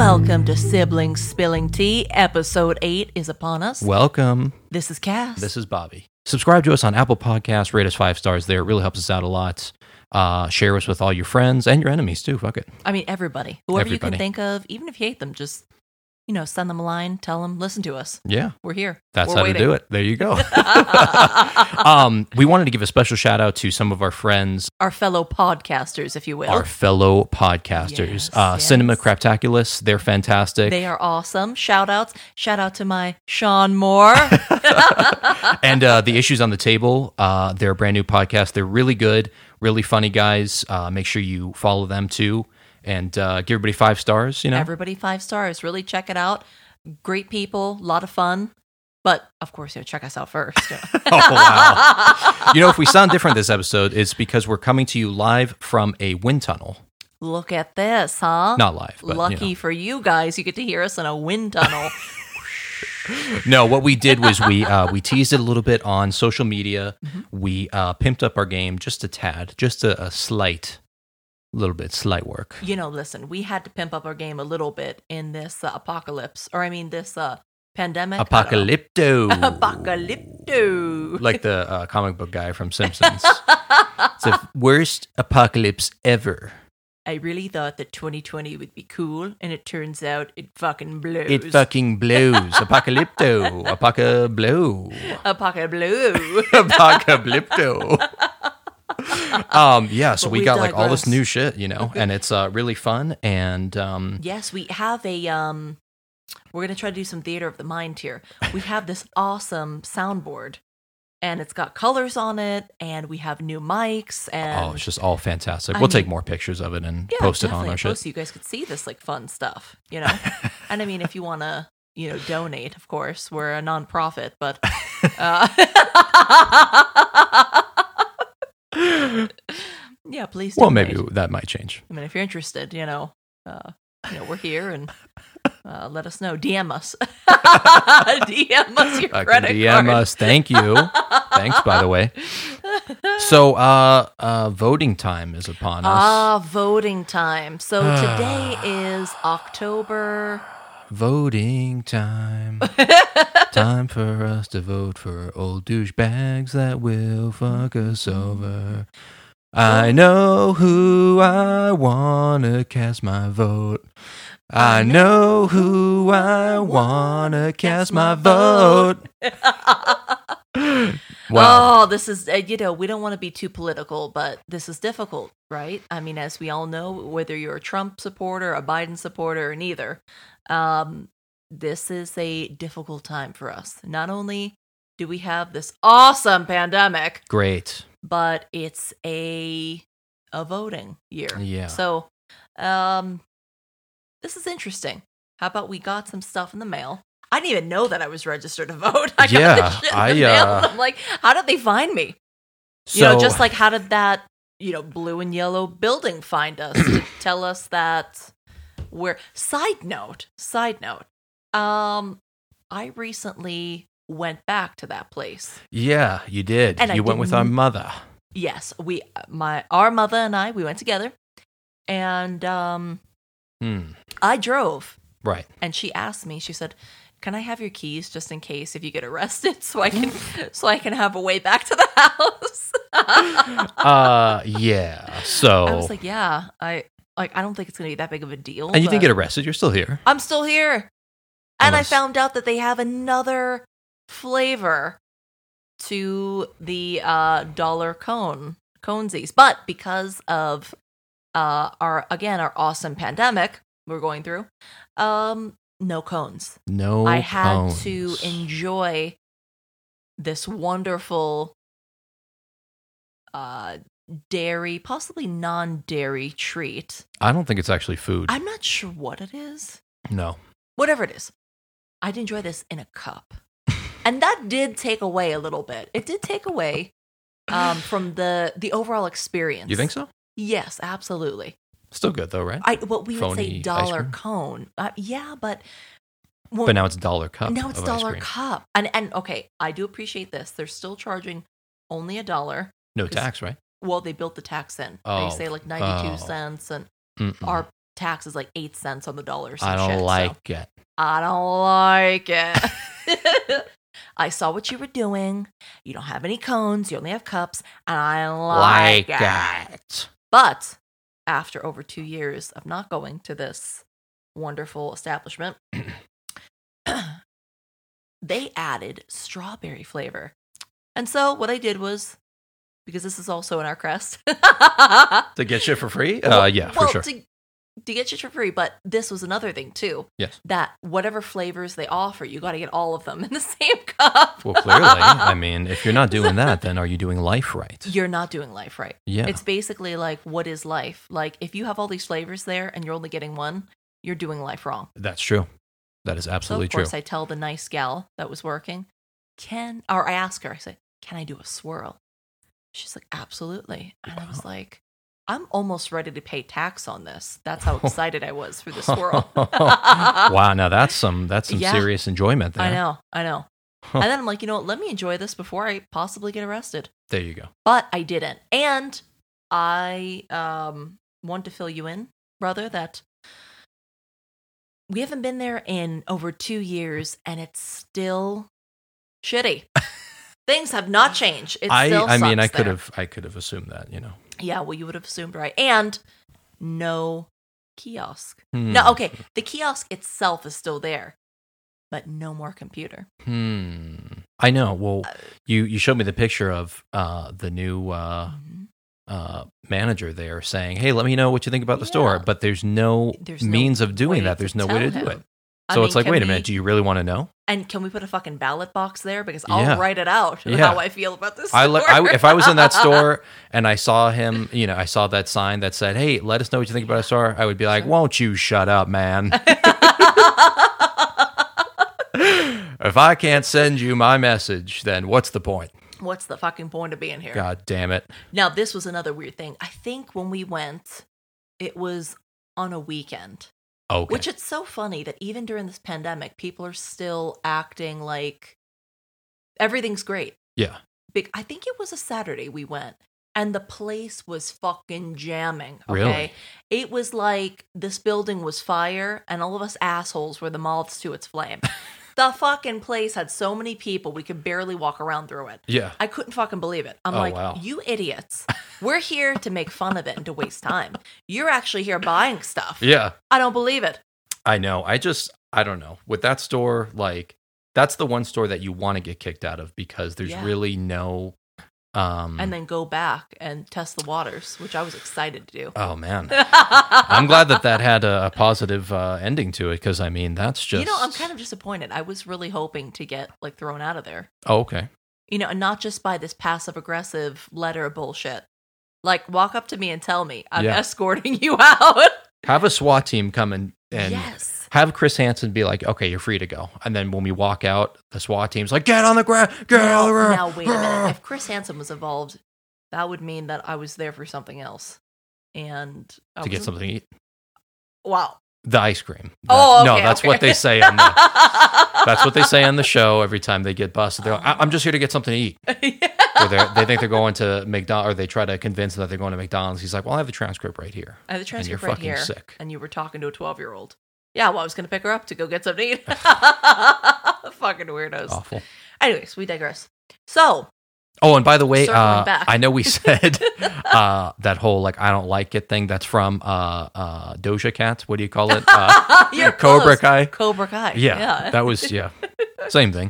Welcome to Siblings Spilling Tea. Episode 8 is upon us. Welcome. This is Cass. This is Bobby. Subscribe to us on Apple Podcasts. Rate us 5 stars there. It really helps us out a lot. Share us with all your friends and your enemies too. Fuck it. I mean, everybody. Whoever you Everybody. can think of, even if you hate them, just, send them a line, tell them, listen to us. Yeah. We're here. That's We're how waiting. to do it. There you go. We wanted to give a special shout out to some of our friends, Our fellow podcasters, if you will. our fellow podcasters. Yes, Cinema yes. Craptaculous. They're fantastic. They are awesome. Shout outs. Shout out to my Sean Moore. And The Issues on the Table, they're a brand new podcast. They're really good, really funny guys. Make sure you follow them too. And give everybody 5 stars, Everybody 5 stars. Really check it out. Great people. A lot of fun. But, of course, check us out first. Oh, wow. If we sound different this episode, it's because we're coming to you live from a wind tunnel. Look at this, huh? Not live, but, Lucky for you guys, you get to hear us in a wind tunnel. No, what we did was we teased it a little bit on social media. Mm-hmm. We pimped up our game just a tad, just a slight work. Listen, we had to pimp up our game a little bit in this this pandemic. Apocalypto. Apocalypto. Like the comic book guy from Simpsons. It's the worst apocalypse ever. I really thought that 2020 would be cool, and it turns out it fucking blows. It fucking blows. Apocalypto. Apocablow. Apocalypto. Apocalypto. So But we we got like all this digress. new shit, and it's really fun. And Yes, we have a we're going to try to do some theater of the mind here. We have this awesome soundboard, and it's got colors on it, and we have new mics, and it's just all fantastic. I We'll take mean- more pictures of it and yeah, post it on definitely our shit. post so you guys could see this like fun stuff, And I mean, if you want to, donate, of course, we're a nonprofit, but yeah, please. Well, donate. maybe that might change. I mean, if you're interested, we're here, and let us know. DM us. DM us your credit DM card. us. Thank you. Thanks, by the way. So, voting time is upon us. Voting time. So today is October. Voting time. Time for us to vote for old douchebags that will fuck us over. I know who I wanna cast my vote. I know who I wanna cast my vote. Wow. Oh, this is, we don't want to be too political, but this is difficult, right? I mean, as we all know, whether you're a Trump supporter, a Biden supporter, or neither, this is a difficult time for us. Not only do we have this awesome pandemic, Great. but it's a voting year. Yeah. So, this is interesting. How about we got some stuff in the mail? I didn't even know that I was registered to vote. I got this shit in the mail. And I'm like, how did they find me? So, Just like how did that, blue and yellow building find us to tell us that we're. Side note. I recently went back to that place. yeah, you did. And I you went with our didn't- mother. Yes, our mother and I, we went together, and I drove, Right. and she asked me. She said, "Can I have your keys just in case if you get arrested, so I can have a way back to the house?" Yeah. So. I was like, "Yeah, I don't think it's gonna be that big of a deal." and you didn't but get arrested. You're still here. I'm still here, and Unless- I found out that they have another flavor to the dollar conesies, but because of our awesome pandemic we're going through, no cones. No. I had cones. to enjoy this wonderful dairy, possibly non-dairy treat. I don't think it's actually food. I'm not sure what it is. No. Whatever it is, I'd enjoy this in a cup. And that did take away a little bit. It did take away from the overall experience. You think so? Yes, absolutely. Still good though, right? What we would Phony say ice dollar cream? cone. Yeah, but But now it's $1 cup. now it's of ice dollar cream. cup. And okay, I do appreciate this. They're still charging only $1. No 'cause- tax, right? Well, they built the tax in. Oh, They say like 92 oh. cents, and Mm-mm. our tax is like 8 cents on the dollar or some I don't shit, like it. I don't like it. I saw what you were doing. You don't have any cones. You only have cups. And I like it. But after over 2 years of not going to this wonderful establishment, they added strawberry flavor. And so what I did was, because this is also in our crest. To get shit for free? Yeah, for sure. To get shit for free, but this was another thing too. Yes. That whatever flavors they offer, you got to get all of them in the same cup. Well, clearly. I mean, if you're not doing that, then are you doing life right? You're not doing life right. Yeah. It's basically like, what is life? Like, if you have all these flavors there and you're only getting one, you're doing life wrong. That's true. That is absolutely so of course, true. I tell the nice gal that was working, I ask her, I say, can I do a swirl? She's like, absolutely. And I was like, I'm almost ready to pay tax on this. That's how excited I was for the swirl. Wow, now that's some serious enjoyment there. I know. And then I'm like, you know what? Let me enjoy this before I possibly get arrested. There you go. But I didn't. And I want to fill you in, brother, that we haven't been there in over 2 years, and it's still shitty. Things have not changed. It still sucks. I mean, I could have assumed that, you know. Yeah, well, you would have assumed, right? And no kiosk. No, okay, the kiosk itself is still there, but no more computer. I know. Well, you showed me the picture of the new manager there saying, "Hey, let me know what you think about the store." But there's no means of doing that. There's no way to do it. So it's like, wait a minute, do you really want to know? And can we put a fucking ballot box there? Because I'll write it out how I feel about this store. If I was in that store and I saw him, you know, I saw that sign that said, "Hey, let us know what you think about our store," I would be like, "Won't you shut up, man?" If I can't send you my message, then what's the point? What's the fucking point of being here? God damn it. Now, this was another weird thing. I think when we went, it was on a weekend. Okay. Which it's so funny that even during this pandemic, people are still acting like everything's great. Yeah. I think it was a Saturday we went, and the place was fucking jamming. Okay? Really? It was like this building was fire, and all of us assholes were the moths to its flame. The fucking place had so many people, we could barely walk around through it. Yeah. I couldn't fucking believe it. I'm wow. You idiots. We're here to make fun of it and to waste time. You're actually here buying stuff. Yeah. I don't believe it. I know. I don't know. With that store, like, that's the one store that you want to get kicked out of because there's really no... and then go back and test the waters, which I was excited to do. Oh, man. I'm glad that had a positive ending to it because, I mean, that's just... You know, I'm kind of disappointed. I was really hoping to get, like, thrown out of there. Oh, okay. You know, and not just by this passive-aggressive letter bullshit. Like, walk up to me and tell me, I'm escorting you out. Have a SWAT team come and yes. Have Chris Hansen be like, okay, you're free to go. And then when we walk out, the SWAT team's like, get on the ground, get on the ground. Now, wait a minute. If Chris Hansen was involved, that would mean that I was there for something else. And to get something to eat. Wow. The ice cream. Okay, no, that's what they say on that's what they say on the show every time they get busted. They're like, I'm just here to get something to eat. Or they think they're going to McDonald's, or they try to convince them that they're going to McDonald's. He's like, well, I have the transcript right here. I have the transcript right here. Sick. And you were talking to a 12-year-old. Yeah, well, I was going to pick her up to go get something to eat. Fucking weirdos. Awful. Anyways, we digress. So. Oh, and by the way, back. I know we said that whole, like, I don't like it thing. That's from Doja Cat. What do you call it? Cobra Kai. Cobra Kai. Yeah. That was, same thing.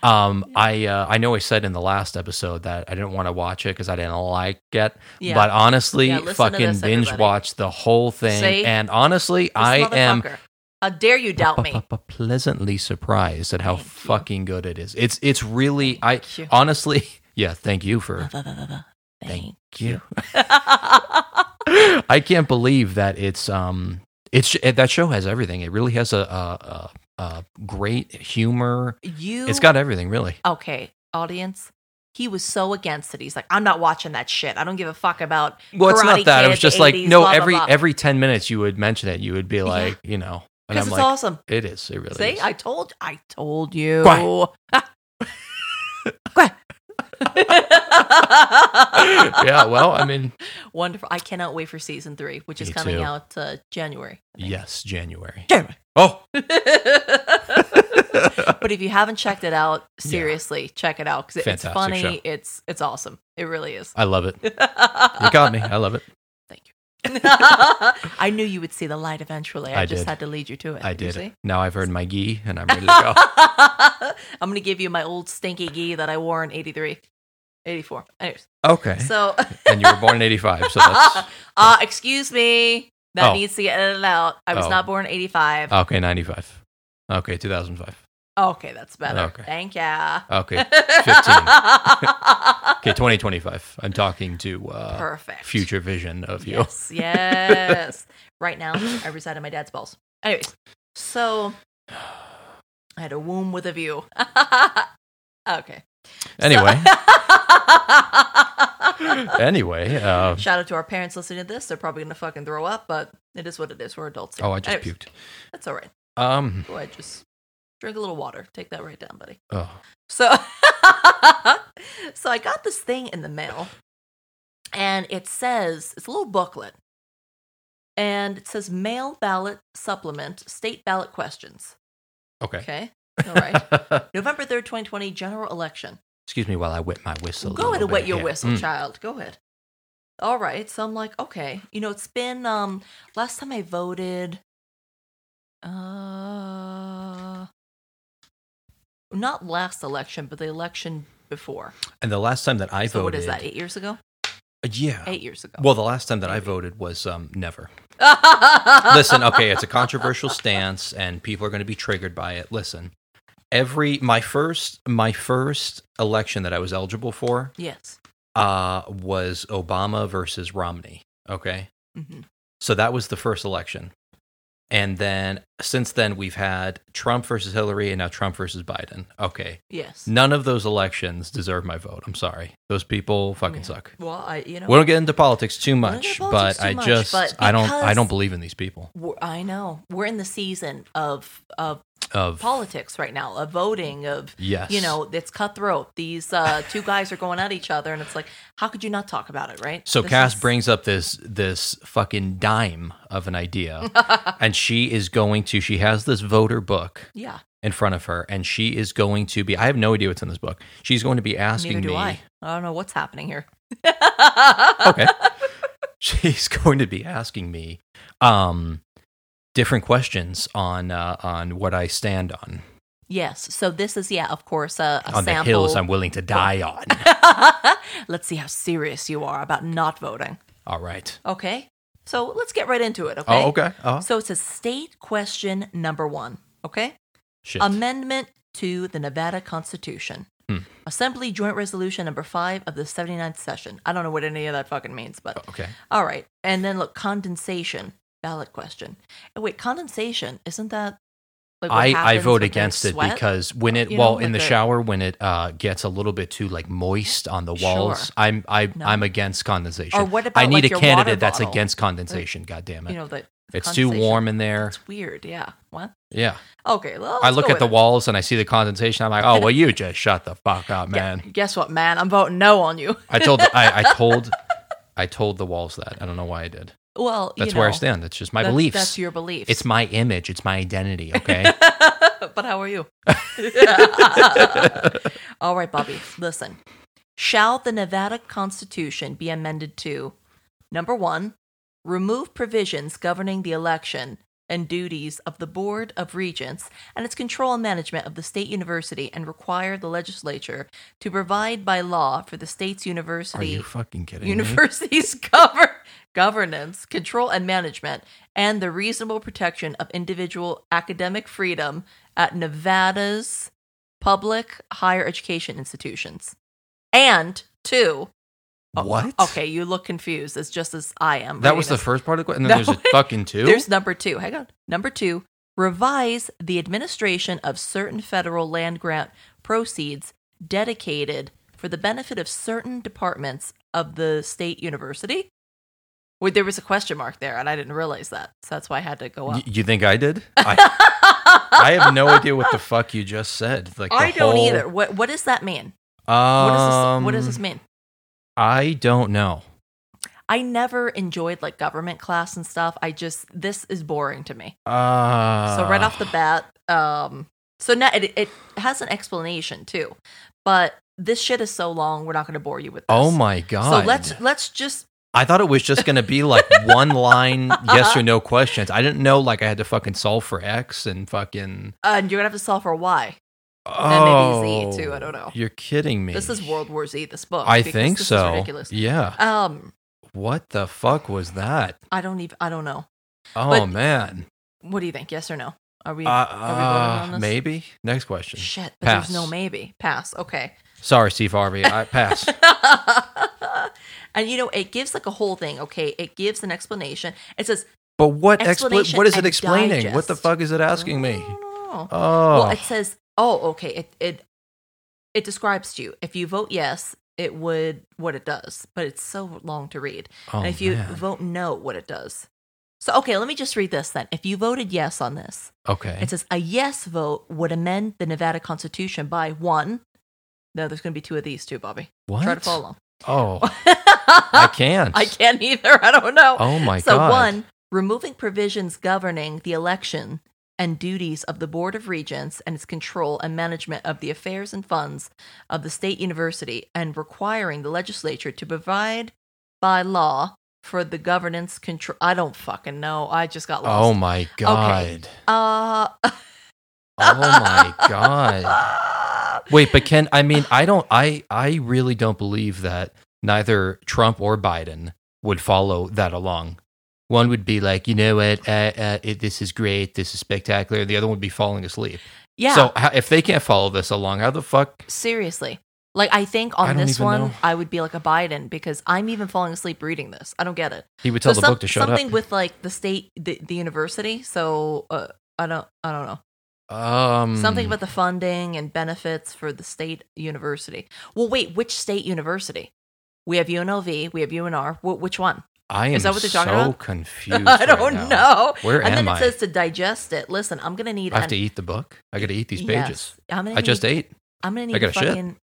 I know I said in the last episode that I didn't want to watch it because I didn't like it. Yeah. But honestly, fucking binge watch the whole thing. See? And honestly, I am... How dare you doubt me? Pleasantly surprised at how fucking good it is. It's really... honestly... Yeah, thank you for... Thank you. I can't believe that it's that show has everything. It really has a great humor. It's got everything, really. Okay, audience. He was so against it. He's like, I'm not watching that shit. I don't give a fuck about Well, it's not that. Kid, it was just 80s, like, no, blah, blah, blah. every 10 minutes you would mention it. You would be like, you know. Because it's awesome. It is. It really is. See, I told you. Quiet. Quiet. Yeah, well, I mean, Wonderful. I cannot wait for season 3, which is Me coming too. out January. I think. yes, January. January. Oh, But if you haven't checked it out, seriously, check it out because it's Fantastic funny. show. It's awesome. It really is. I love it. You got me. I love it. Thank you. I knew you would see the light eventually. I just did. had to lead you to it. I You did. see? Now I've earned my gi, and I'm ready to go. I'm going to give you my old stinky gi that I wore in 83, 84. Anyways, Okay. so. And you were born in 85, so that's... Excuse me. That Oh. needs to get edited out. I was Oh. not born in 85. Okay, 95. Okay, 2005. Okay, that's better. Okay. Thank ya. Okay, 15. Okay, 2025. I'm talking to Perfect. future vision of you. Yes, yes. Right now, I reside in my dad's balls. Anyways, so I had a womb with a view. Okay. Anyway, So- anyway. Shout out to our parents listening to this. They're probably gonna fucking throw up, but it is what it is. We're adults. Oh, I just Anyways, puked. That's all right. Go ahead, just drink a little water. Take that right down, buddy. Oh, So, so I got this thing in the mail, and it says it's a little booklet, and it says mail ballot supplement, state ballot questions. okay. Okay, all right. November 3rd, 2020, general election. Excuse me while I whip my whistle. Go ahead and wet your here. whistle, child. Go ahead. All right. So I'm like, okay, it's been last time I voted. Not last election, but the election before. And the last time that I So voted... what is that? 8 years ago? Yeah. 8 years ago. Well, the last time that I Maybe. voted was never. Listen, okay, it's a controversial stance, and people are going to be triggered by it. Listen, my first election that I was eligible for, Yes. was Obama versus Romney. Okay, Mm-hmm. so that was the first election, and then since then we've had Trump versus Hillary, and now Trump versus Biden. Okay, Yes. none of those elections deserve my vote. I'm sorry, those people fucking Yeah. suck. Well, We don't get into politics too don't much, get into politics but too I much, just but I because- don't believe in these people I know we're in the season of of politics right now, of voting, of yes, it's cutthroat. These two guys are going at each other, and it's like, how could you not talk about it, right? So This Cass is- brings up this fucking dime of an idea, and she has this voter book Yeah. in front of her, and she is going to be, I have no idea what's in this book. She's going to be asking Neither do me. I. I don't know what's happening here. Okay. She's going to be asking me different questions on what I stand on Yes. So this is, of course, a on sample. the hills I'm willing to die on. Let's see how serious you are about not voting. All right. Okay. So let's get right into it. Okay. Oh, okay. So it's a state question number 1. Okay. Shit. Amendment to the Nevada Constitution. Assembly Joint Resolution number 5 of the 79th session. I don't know what any of that fucking means, but Okay. all right. And then look, condensation ballot question. Oh, wait, condensation, isn't that like what I happens vote when they against it sweat? because when it You know, in like the the- shower when it gets a little bit too like moist on the walls, Sure. I'm against condensation. Or what about, I need like, a your water candidate that's bottle? against condensation. God damn it! You know, the it's too condensation. warm in there. It's weird. Yeah. What? Yeah, Okay. Well, I let's look go at the with it. walls and I see the condensation. I'm like, oh well, you just shut the fuck up, man. Guess what, man? I'm voting no on you. I told I told the walls that. I don't know why I did. Well, That's you where I know, stand. That's just my that's, beliefs. That's your beliefs. It's my image. It's my identity. Okay. But how are you? All right, Bobby, listen. Shall the Nevada Constitution be amended to, number 1, remove provisions governing the election and duties of the Board of Regents and its control and management of the state university and require the legislature to provide by law for the state's Are university you fucking kidding me? universities governance, control, and management, and the reasonable protection of individual academic freedom at Nevada's public higher education institutions. And 2, What? Okay, you look confused. It's just as I am. That reading was the this. first part of the question. And then No, there's a fucking 2. There's number 2. Hang on. Number 2, revise the administration of certain federal land grant proceeds dedicated for the benefit of certain departments of the state university. Wait, there was a question mark there, and I didn't realize that. So that's why I had to go up. You think I did? I have no idea what the fuck you just said. Like I the don't whole, either. What does that mean? What does this mean? I don't know. I never enjoyed like government class and stuff. This is boring to me. So right off the bat, so now it has an explanation too, but this shit is so long. We're not going to bore you with this. Oh my God. So let's just. I thought it was just going to be like one line yes or no questions. I didn't know like I had to fucking solve for X and fucking. And you're going to have to solve for Y. Oh, and maybe Z too. I don't know. You're kidding me. This is World War Z. This book. I think this so. Is ridiculous. Yeah. What the fuck was that? I don't know. Oh But- man. What do you think? Yes or no? Are we voting on this? Maybe. Next question. Shit, but Pass. there's no maybe. Pass. Okay. Sorry, Steve Harvey. I pass. And it gives like a whole thing. Okay, it gives an explanation. It says, But what Explanation what is it and explaining? digest. What the fuck is it asking me? Oh. Oh. Well, it says, okay. It describes to you. If you vote yes, it would what it does, but it's so long to read. Oh, And if you man. vote no, what it does. So okay, let me just read this then. If you voted yes on this, Okay. it says a yes vote would amend the Nevada Constitution by one. No, there's going to be two of these too, Bobby. What? Try to follow. Oh. I can't. I can't either. I don't know. Oh my So God. one, removing provisions governing the election and duties of the Board of Regents and its control and management of the affairs and funds of the state university and requiring the legislature to provide by law for the governance control. I don't fucking know. I just got lost. Oh my God. Uh, Oh my God. Wait, but I really don't believe that neither Trump or Biden would follow that along. One would be like, you know what, this is great, this is spectacular. The other one would be falling asleep. yeah. So if they can't follow this along, how the fuck? Seriously. Like, I think I on don't this even one, know. I would be like a Biden because I'm even falling asleep reading this. I don't get it. He would tell the book to shut something up. with like the state, the university. So I don't know. Something about the funding and benefits for the state university. Well, wait, which state university? We have UNLV, we have UNR. Which one? I am Is that what they're talking so about? confused. I don't right now. know. Where and am then it I? says to digest it. Listen, I'm gonna need. I have to eat the book. I got to eat these pages. Yes, I just ate. I'm gonna need I gotta shit. fucking.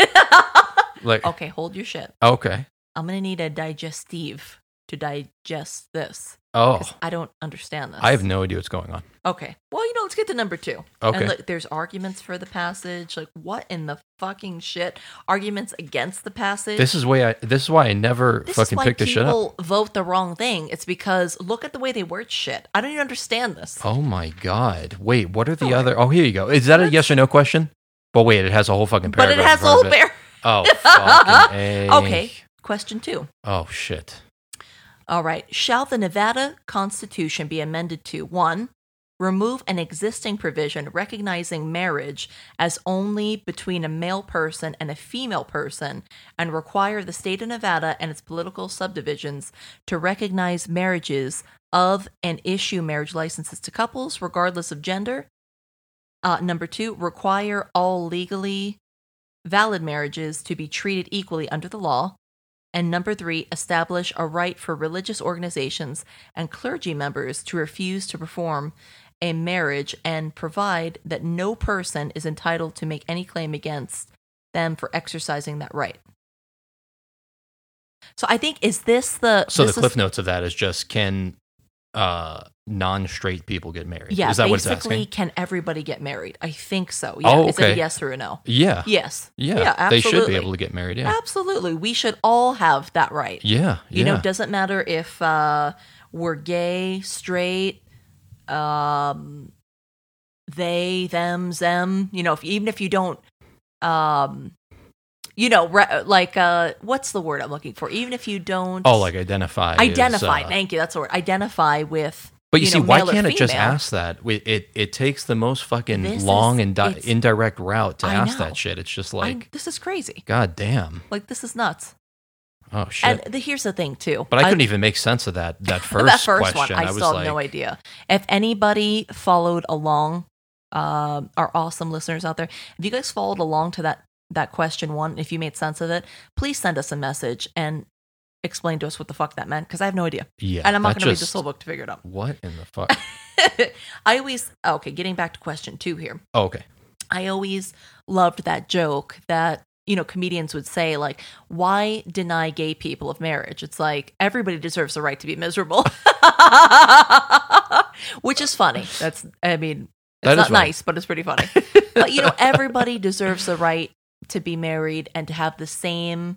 Like, Okay, hold your shit. okay. I'm gonna need a digestive to digest this. Oh, 'Cause I don't understand this. I have no idea what's going on. Okay. Well, let's get to number 2. Okay. And look, there's arguments for the passage. Like, what in the fucking shit? Arguments against the passage. This is why I never This fucking is why picked this shit up. people vote the wrong thing. It's because look at the way they word shit. I don't even understand this. Oh my God. Wait, what are the other? Oh, here you go. Is that a yes or no question? Well, wait, it has a whole fucking but paragraph. it has in a front whole of it. bear. Oh, fucking A. Okay. Question 2. Oh, shit. All right. Shall the Nevada Constitution be amended to 1. Remove an existing provision recognizing marriage as only between a male person and a female person and require the state of Nevada and its political subdivisions to recognize marriages of and issue marriage licenses to couples regardless of gender? Number 2, require all legally valid marriages to be treated equally under the law. And number 3, establish a right for religious organizations and clergy members to refuse to perform a marriage and provide that no person is entitled to make any claim against them for exercising that right. So I think, is this the... So this the cliff notes of that is just, can non-straight people get married? Yeah, is that what it's basically, asking? can everybody get married? I think so. Yeah. Oh, Is it a okay. yes or a no? Yeah. Yes. Yeah. absolutely. They should be able to get married. Yeah. Absolutely. We should all have that right. Yeah. You know, doesn't matter if we're gay, straight, they, them, them. Even if you don't, what's the word I'm looking for? Even if you don't. Oh, like identify. Identify. Is, Thank you. That's the word. Identify with. But you see, why male or can't it just female. ask that? It takes the most fucking This long is- and it's- indirect route to I ask know. that shit. It's just like, This is crazy. God damn. Like, this is nuts. Oh, shit. And here's the thing, too. But I couldn't even make sense of that first that first question. one, I was still have like, no idea. If anybody followed along, our awesome listeners out there, if you guys followed along to that question 1, if you made sense of it, please send us a message and explain to us what the fuck that meant, because I have no idea. Yeah. And I'm not that going to read just- this whole book to figure it out. What in the fuck? Okay, getting back to question 2 here. Oh, okay. I always loved that joke that, comedians would say, like, why deny gay people of marriage? It's like, everybody deserves the right to be miserable. Which is funny. It's not nice, but it's pretty funny. But, everybody deserves the right to be married and to have the same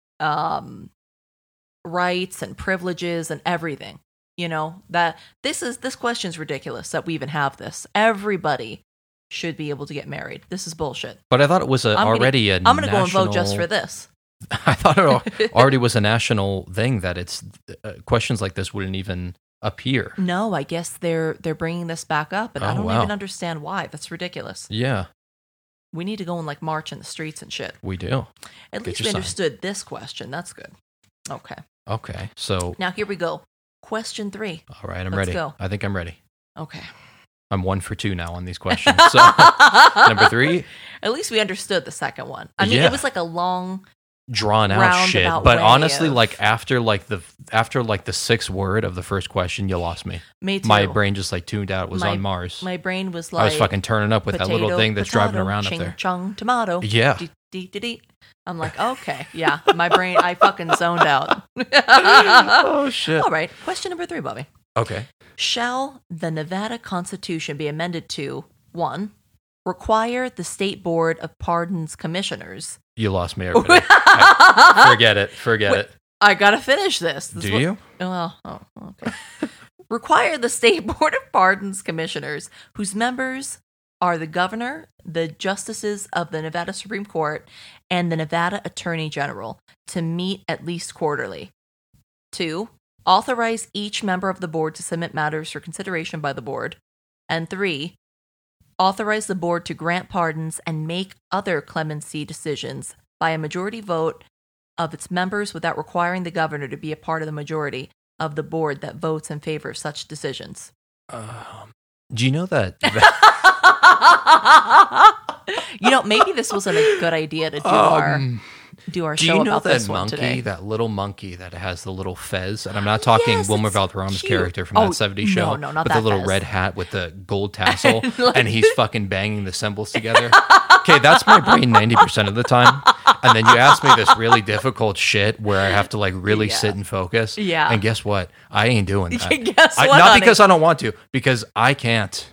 rights and privileges and everything. That this question's ridiculous that we even have this. Everybody should be able to get married. This is bullshit. But I thought it was I'm going to go and vote just for this. I thought it already was a national thing that it's questions like this wouldn't even appear. No, I guess they're bringing this back up, and I don't even understand why. That's ridiculous. Yeah. We need to go and like march in the streets and shit. We do. At least we understood this question. That's good. Okay. So now here we go. Question 3. All right, I'm ready. Go. I think I'm ready. Okay. I'm 1 for 2 now on these questions. So number 3. At least we understood the second one. I mean, it was like a long, drawn out shit. But honestly, like after the 6th word of the first question, you lost me. Me too. My brain just like tuned out. It was on Mars. My brain was like, I was fucking turning up with potato, that little thing that's driving around ching, up there. Chung, tomato. Yeah. I'm like, okay, yeah. My brain, I fucking zoned out. Oh shit. All right. Question number 3, Bobby. Okay. Shall the Nevada Constitution be amended to 1. Require the State Board of Pardons Commissioners? You lost me, everybody. Forget it. I gotta finish this. Do you? Well, okay. Require the State Board of Pardons Commissioners, whose members are the governor, the justices of the Nevada Supreme Court, and the Nevada Attorney General, to meet at least quarterly. 2. Authorize each member of the board to submit matters for consideration by the board. And 3. Authorize the board to grant pardons and make other clemency decisions by a majority vote of its members without requiring the governor to be a part of the majority of the board that votes in favor of such decisions. Do you know that? Maybe this wasn't a good idea to do our show about this one today. Do you know that little monkey that has the little fez? And I'm not talking Wilmer Valderrama's character from that 70s show. No, not with that the little fez. red hat with the gold tassel, and he's fucking banging the cymbals together. Okay, that's my brain 90% of the time. And then you ask me this really difficult shit where I have to like really sit and focus. Yeah. And guess what? I ain't doing that. Guess what, not honey? because I don't want to, because I can't.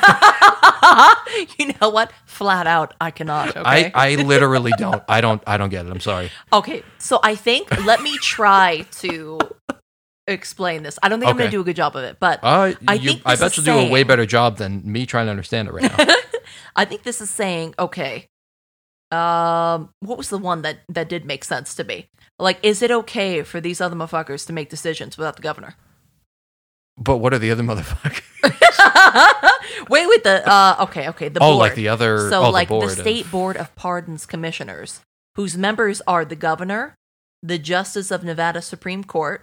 You know what? Flat out, I cannot. Okay? I literally don't. I don't get it. I'm sorry. Okay, so I think let me try to explain this. I don't think I'm going to do a good job of it, but I bet you'll do a way better job than me trying to understand it right now. I think this is saying, okay, what was the one that did make sense to me? Like, is it okay for these other motherfuckers to make decisions without the governor? But what are the other motherfuckers? Wait, the board. Like the other... So, like the State Board of Pardons Commissioners, whose members are the governor, the justices of the Nevada Supreme Court,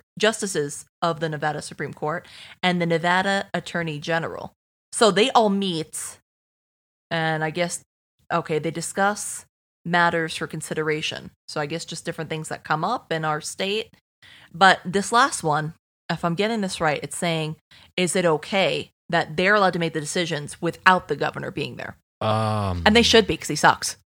and the Nevada Attorney General. So they all meet, and I guess, they discuss matters for consideration. So I guess just different things that come up in our state. But this last one, if I'm getting this right, it's saying, is it okay that they're allowed to make the decisions without the governor being there? And they should be, because he sucks.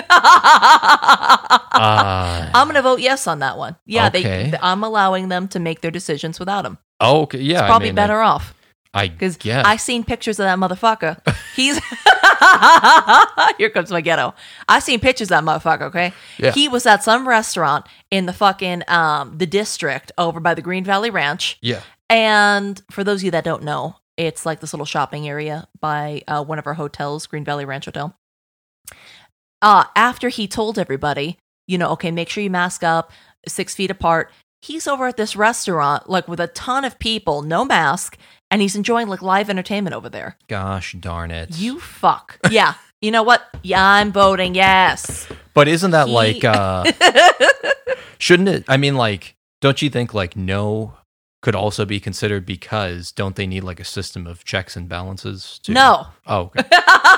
I'm going to vote yes on that one. Yeah, I'm allowing them to make their decisions without him. Oh, okay. Yeah, it's probably better off. Because I seen pictures of that motherfucker. He's here comes my ghetto. I seen pictures of that motherfucker. Okay, He was at some restaurant in the fucking the district over by the Green Valley Ranch. Yeah, and for those of you that don't know, it's like this little shopping area by one of our hotels, Green Valley Ranch Hotel. After he told everybody, make sure you mask up, 6 feet apart. He's over at this restaurant, like with a ton of people, no mask, and he's enjoying like live entertainment over there. Gosh darn it. You fuck. Yeah. You know what? Yeah, I'm voting yes. But isn't that shouldn't it? I mean, like, don't you think like no could also be considered because don't they need like a system of checks and balances? No. Oh, okay.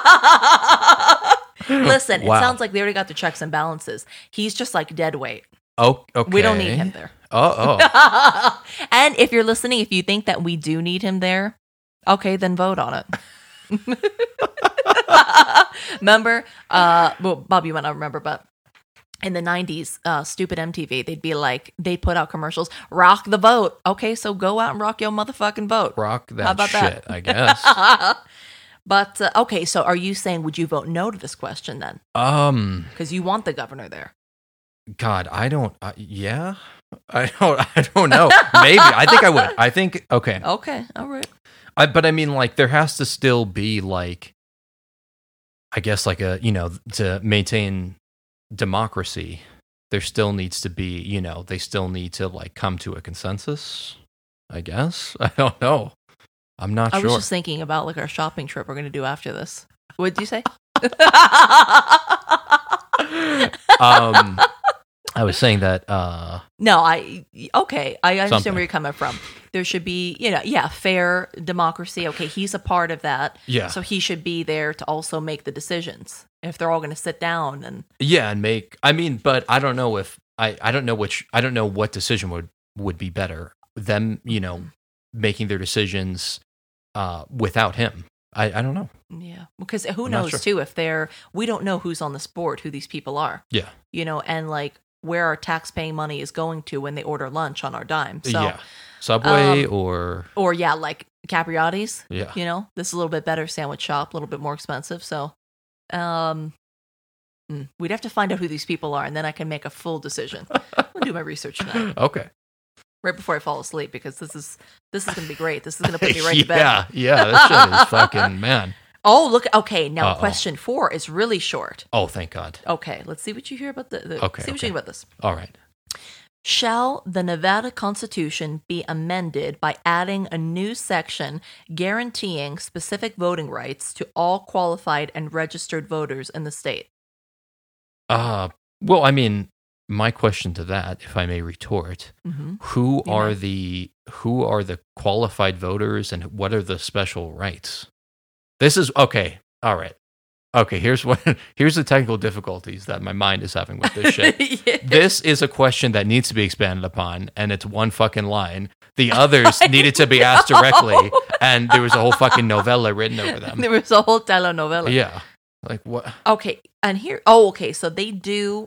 Listen, It sounds like they already got the checks and balances. He's just like dead weight. Oh, okay. We don't need him there. Oh. And if you're listening, if you think that we do need him there, okay, then vote on it. Remember, Bob, you might not remember, but in the 90s, stupid MTV, they'd put out commercials, rock the vote. Okay, so go out and rock your motherfucking vote. Rock How that about shit, that? I guess. But, okay, so are you saying, would you vote no to this question then? Because you want the governor there. God, I don't, yeah? I don't know. Maybe. I think I would. I think, okay. Okay, all right. But I mean, like, there has to still be, like, I guess, like to maintain democracy, there still needs to be, they still need to, like, come to a consensus, I guess. I don't know. I'm not sure. I was just thinking about, like, our shopping trip we're going to do after this. What did you say? I was saying that, No, I understand Something. where you're coming from. There should be, fair democracy. Okay, he's a part of that. Yeah. So he should be there to also make the decisions. If they're all going to sit down and yeah, and but I don't know if, I don't know what decision would be better. Them, making their decisions without him. I don't know. yeah, because who I'm not knows sure. too we don't know who's on this board, who these people are. Yeah. And like where our tax-paying money is going to when they order lunch on our dime. So, yeah. Subway or like Capriati's. yeah. This is a little bit better sandwich shop, a little bit more expensive. So, we'd have to find out who these people are, and then I can make a full decision. I'll do my research tonight, Okay. right before I fall asleep, because this is going to be great. This is going to put me right to bed. Yeah. That shit is fucking, man. Oh, look. Okay, now Uh-oh. question 4 is really short. Oh, thank God. Okay, let's see what you hear about Okay, see what you think about this. All right. Shall the Nevada Constitution be amended by adding a new section guaranteeing specific voting rights to all qualified and registered voters in the state? Well, I mean, my question to that, if I may retort, Mm-hmm. who are the qualified voters and what are the special rights? This is okay. All right. Okay, here's the technical difficulties that my mind is having with this shit. Yeah. This is a question that needs to be expanded upon, and it's one fucking line. The others needed to be asked directly, and there was a whole fucking novella written over them. There was a whole telenovela. Yeah. Like what? Okay, and here, okay, so they do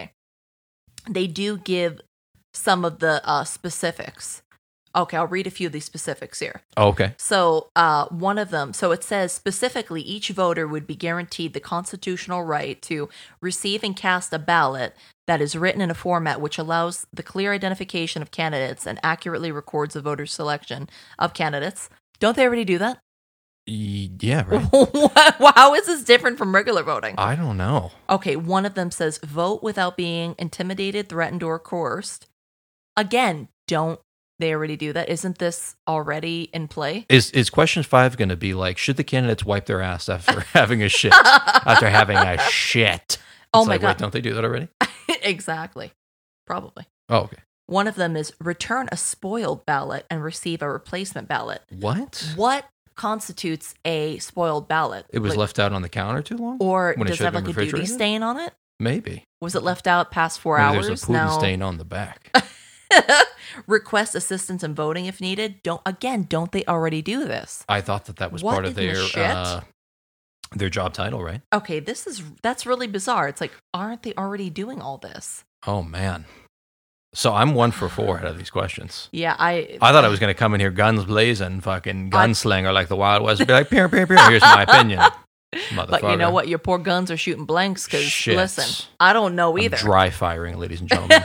give some of the specifics. Okay, I'll read a few of these specifics here. Oh, okay. So, one of them, so it says specifically each voter would be guaranteed the constitutional right to receive and cast a ballot that is written in a format which allows the clear identification of candidates and accurately records the voter's selection of candidates. Don't they already do that? Yeah, right. How is this different from regular voting? I don't know. Okay, one of them says vote without being intimidated, threatened, or coerced. Again, don't they already do that? Isn't this already in play? Is question 5 going to be like, should the candidates wipe their ass after having a shit? After having a shit? Oh It's my like, God. Wait, don't they do that already? Exactly. Probably. Oh, okay. One of them is return a spoiled ballot and receive a replacement ballot. What? What constitutes a spoiled ballot? It was Like, left out on the counter too long? or when it does should it have have like a been duty refrigerated? stain on it? Maybe. Was it left out past 4 Maybe hours? there's a Putin No. stain on the back. Request assistance in voting if needed. Don't they already do this? I thought that was What part of in the their job title, right? Okay, that's really bizarre. It's like, aren't they already doing all this? Oh, man. So I'm 1 for 4 out of these questions. Yeah, I thought I was going to come in here guns blazing, fucking gunslinger like the Wild West, be like, pew, pew, pew. Here's my opinion. But you know what? Your poor guns are shooting blanks because, Shit. listen, I don't know I'm either. dry firing, ladies and gentlemen.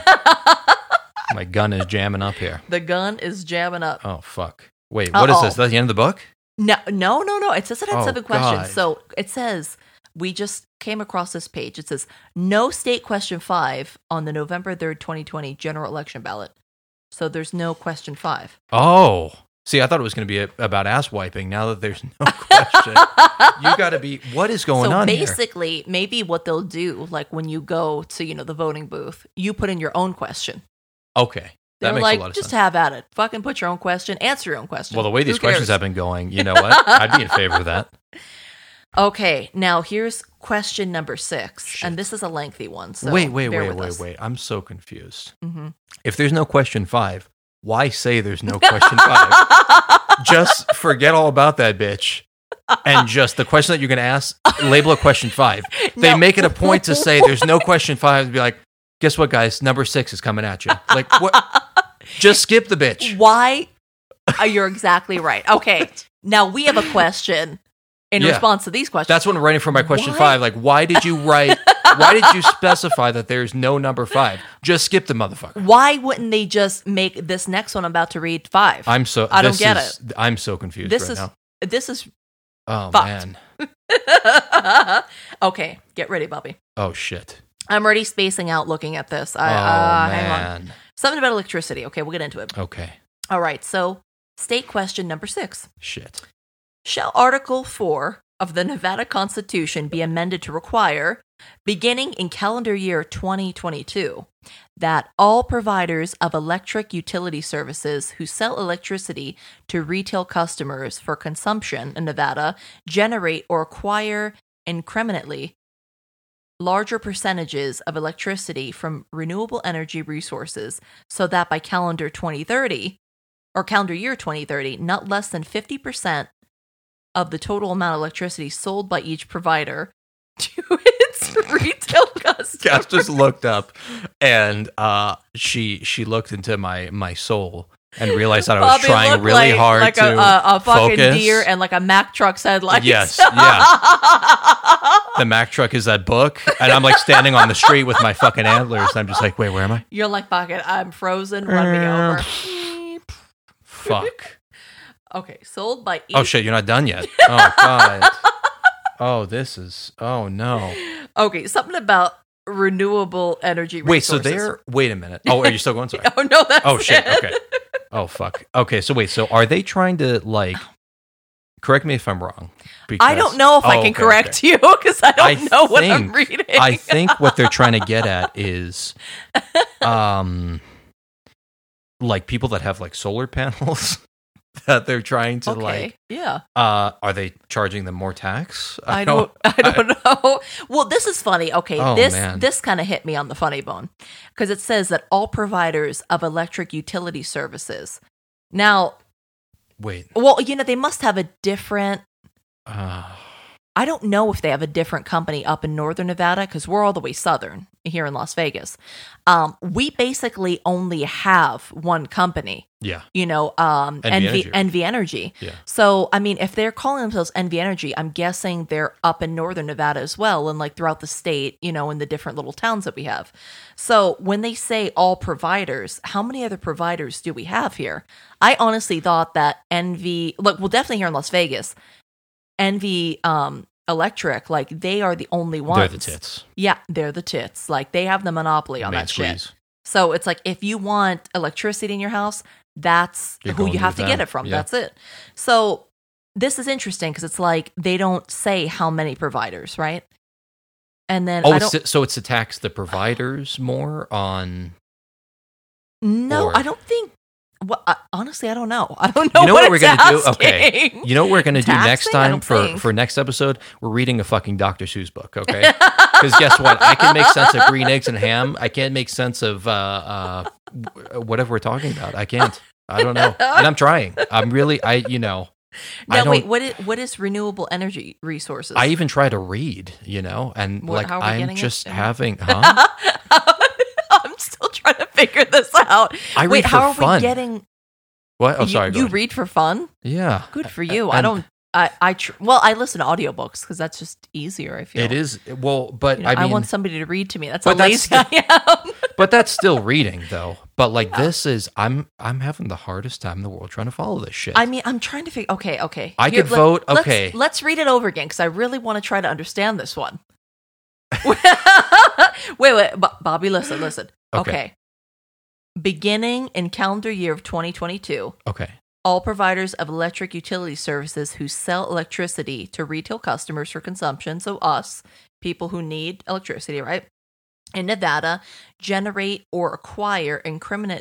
My gun is jamming up here. The gun is jamming up. Oh, fuck. Wait, what is Uh-oh. this? That's the end of the book? No. It says it had Oh, 7 questions. God. So it says, we just came across this page. It says, no state question 5 on the November 3rd, 2020 general election ballot. So there's no question 5. Oh. See, I thought it was going to be about ass wiping. Now that there's no question, you got to be, what is going on here? So basically, maybe what they'll do, like when you go to, the voting booth, you put in your own question. Okay. That They're makes like, a lot of just sense. have at it. Fucking put your own question. Answer your own question. Well, the way Who these questions cares? have been going, you know what? I'd be in favor of that. Okay, now here's question number 6. Shit. And this is a lengthy one. So wait. bear with us. I'm so confused. Mm-hmm. If there's no question 5, why say there's no question 5? Just forget all about that bitch. And just the question that you're going to ask, label it question 5. They No. make it a point to say there's no question 5 and be like, Guess what, guys? Number 6 is coming at you. Like, what? Just skip the bitch. Why? You're exactly right. Okay. Now we have a question in response to these questions. That's what I'm writing for my question 5. Like, why did you specify that there's no number 5? Just skip the motherfucker. Why wouldn't they just make this next one I'm about to read 5? I don't get it. I'm so confused now. This is oh, fucked. Man. Okay, get ready, Bobby. Oh, shit. I'm already spacing out looking at this. Man. Hang on. Something about electricity. Okay, we'll get into it. Okay. All right, so state question number 6. Shit. Shall Article 4 of the Nevada Constitution be amended to require, beginning in calendar year 2022, that all providers of electric utility services who sell electricity to retail customers for consumption in Nevada generate or acquire incrementally larger percentages of electricity from renewable energy resources so that by calendar 2030, or calendar year 2030, not less than 50% of the total amount of electricity sold by each provider to its retail customers. Cass just looked up and she looked into my soul and realized that I was Bobby trying really hard like to a fucking focus. deer and like a Mack truck's headlights. Yes, yeah. The Mack truck is that book, and I'm like standing on the street with my fucking antlers. And I'm just like, wait, where am I? You're like, fuck it, I'm frozen. Run me over. Fuck. Okay, sold by each. Oh shit, you're not done yet. Oh god. Oh, this is. Oh no. Okay, something about renewable energy resources. Wait a minute. Oh, are you still going? Sorry. Oh no, that's Oh shit. it. Okay. Oh fuck. Okay, so wait. So are they trying to like? Correct me if I'm wrong. Because, I don't know if I can correct you because I don't know what I'm reading. I think what they're trying to get at is, like people that have like solar panels that they're trying to yeah. Are they charging them more tax? I don't know. Well, this is funny. Okay, man. this kind of hit me on the funny bone because it says that all providers of electric utility services. Now, wait. Well, they must have a different. I don't know if they have a different company up in Northern Nevada because we're all the way southern here in Las Vegas. We basically only have one company. Yeah. NV Energy. Yeah. So, I mean, if they're calling themselves NV Energy, I'm guessing they're up in Northern Nevada as well and like throughout the state, in the different little towns that we have. So when they say all providers, how many other providers do we have here? I honestly thought that definitely here in Las Vegas, NV Electric, like they are the only ones. They're the tits. Yeah, they're the tits. Like they have the monopoly on that shit. So it's like if you want electricity in your house, that's who you have to get it from. Yeah. That's it. So this is interesting because it's like they don't say how many providers, right? And then so it's to tax the providers more on. No, I don't think. Honestly, I don't know. I don't know. You know what we're going to do? Okay. You know what we're going to do next time for next episode? We're reading a fucking Dr. Seuss book, okay? Because guess what? I can make sense of green eggs and ham. I can't make sense of whatever we're talking about. I can't. I don't know. And I'm trying. I'm really, Now, wait, what is renewable energy resources? I even try to read, and I'm just having, I'm still trying to figure this out. I read for fun. We getting? What? Oh, sorry. You read for fun? Yeah. Good for you. I don't. I listen to audiobooks because that's just easier. I feel it is. Well, but I want somebody to read to me. That's how lazy I am. But that's still reading, though. But this is, I'm having the hardest time in the world trying to follow this shit. I mean, I'm trying to figure. Okay. I could vote. Okay. Let's read it over again because I really want to try to understand this one. Wait, Bobby, listen. Okay. Beginning in calendar year of 2022. Okay. All providers of electric utility services who sell electricity to retail customers for consumption, so us, people who need electricity, right? In Nevada, generate or acquire incrementally.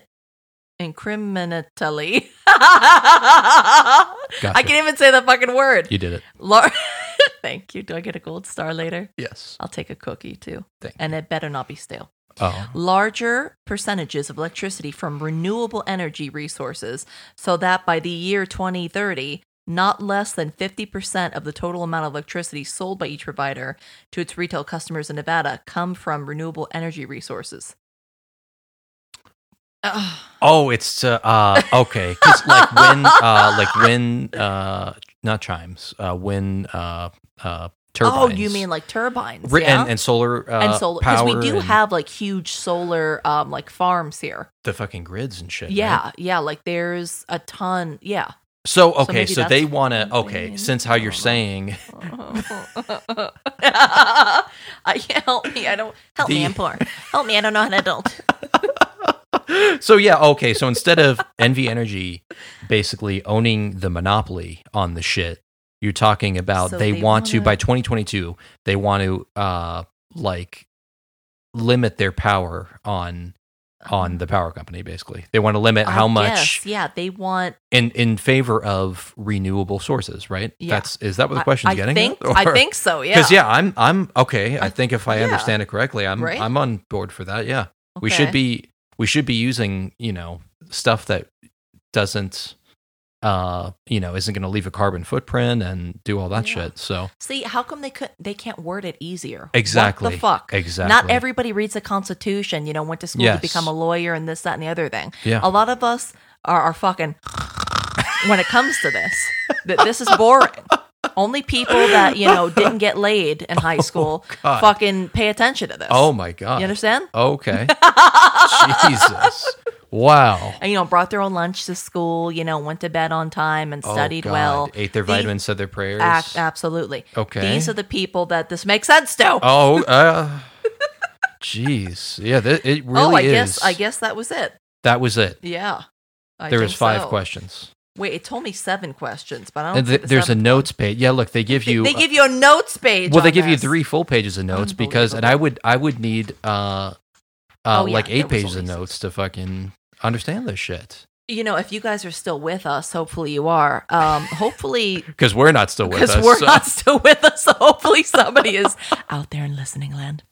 Gotcha. I can't even say that fucking word. You did it. Thank you. Do I get a gold star later? Yes. I'll take a cookie too. Thank you. And it better not be stale. Oh. Larger percentages of electricity from renewable energy resources so that by the year 2030, not less than 50% of the total amount of electricity sold by each provider to its retail customers in Nevada come from renewable energy resources. Oh, it's okay. Because when not chimes, wind turbines. Oh, you mean like turbines? And solar and solar, because we do have like huge solar like farms here. The fucking grids and shit. Yeah, right? yeah. Like there's a ton. Yeah. So okay, so they want to. Okay, since how you're saying, help me. I don't help me. I'm poor. Help me. I don't know how to adult. So yeah, okay. So instead of NV Energy basically owning the monopoly on the shit, you're talking about they want to by 2022 they want to like limit their power on the power company. Basically, they want to limit how much. Yeah, they want in favor of renewable sources, right? Yeah. Is that what the question's getting at? I think so. Yeah. Because I'm okay. I think if I understand it correctly, I'm on board for that. Yeah, okay. we should be using stuff that doesn't isn't going to leave a carbon footprint and do all that shit. So see, how come they can't word it easier? Exactly. What the fuck? Exactly. Not everybody reads the Constitution. Went to school to become a lawyer and this, that, and the other thing. Yeah. A lot of us are fucking when it comes to this. This is boring. Only people that didn't get laid in high school fucking pay attention to this. Oh my god. You understand? Okay. Jesus. Wow. And brought their own lunch to school, went to bed on time and studied well. Ate their vitamins, said their prayers. Absolutely. Okay. These are the people that this makes sense to. Oh, jeez. Yeah, it really is. I guess that was it. That was it. Yeah. There was 5 questions. Wait, it told me 7 questions, but I don't there's a notes page. Yeah, look, they give you They give you a notes page. Well, they give you 3 full pages of notes because I would need 8 pages of notes to fucking understand this shit. If you guys are still with us, hopefully you are. Hopefully, because we're not still with us. Because we're not still with us. So hopefully somebody is out there in listening land.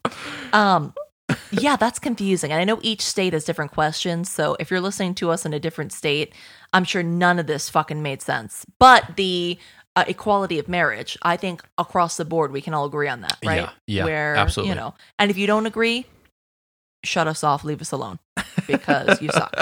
Yeah, that's confusing. And I know each state has different questions. So if you're listening to us in a different state, I'm sure none of this fucking made sense. But the equality of marriage, I think across the board, we can all agree on that, right? Yeah, where, absolutely. And if you don't agree, shut us off, leave us alone because you suck.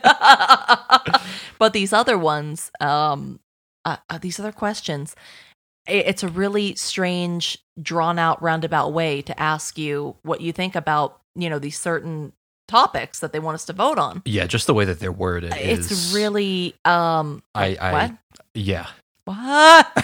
But these other ones, these other questions, it's a really strange, drawn out, roundabout way to ask you what you think about, these certain topics that they want us to vote on. Yeah, just the way that they're worded. It's really, what? Yeah. What?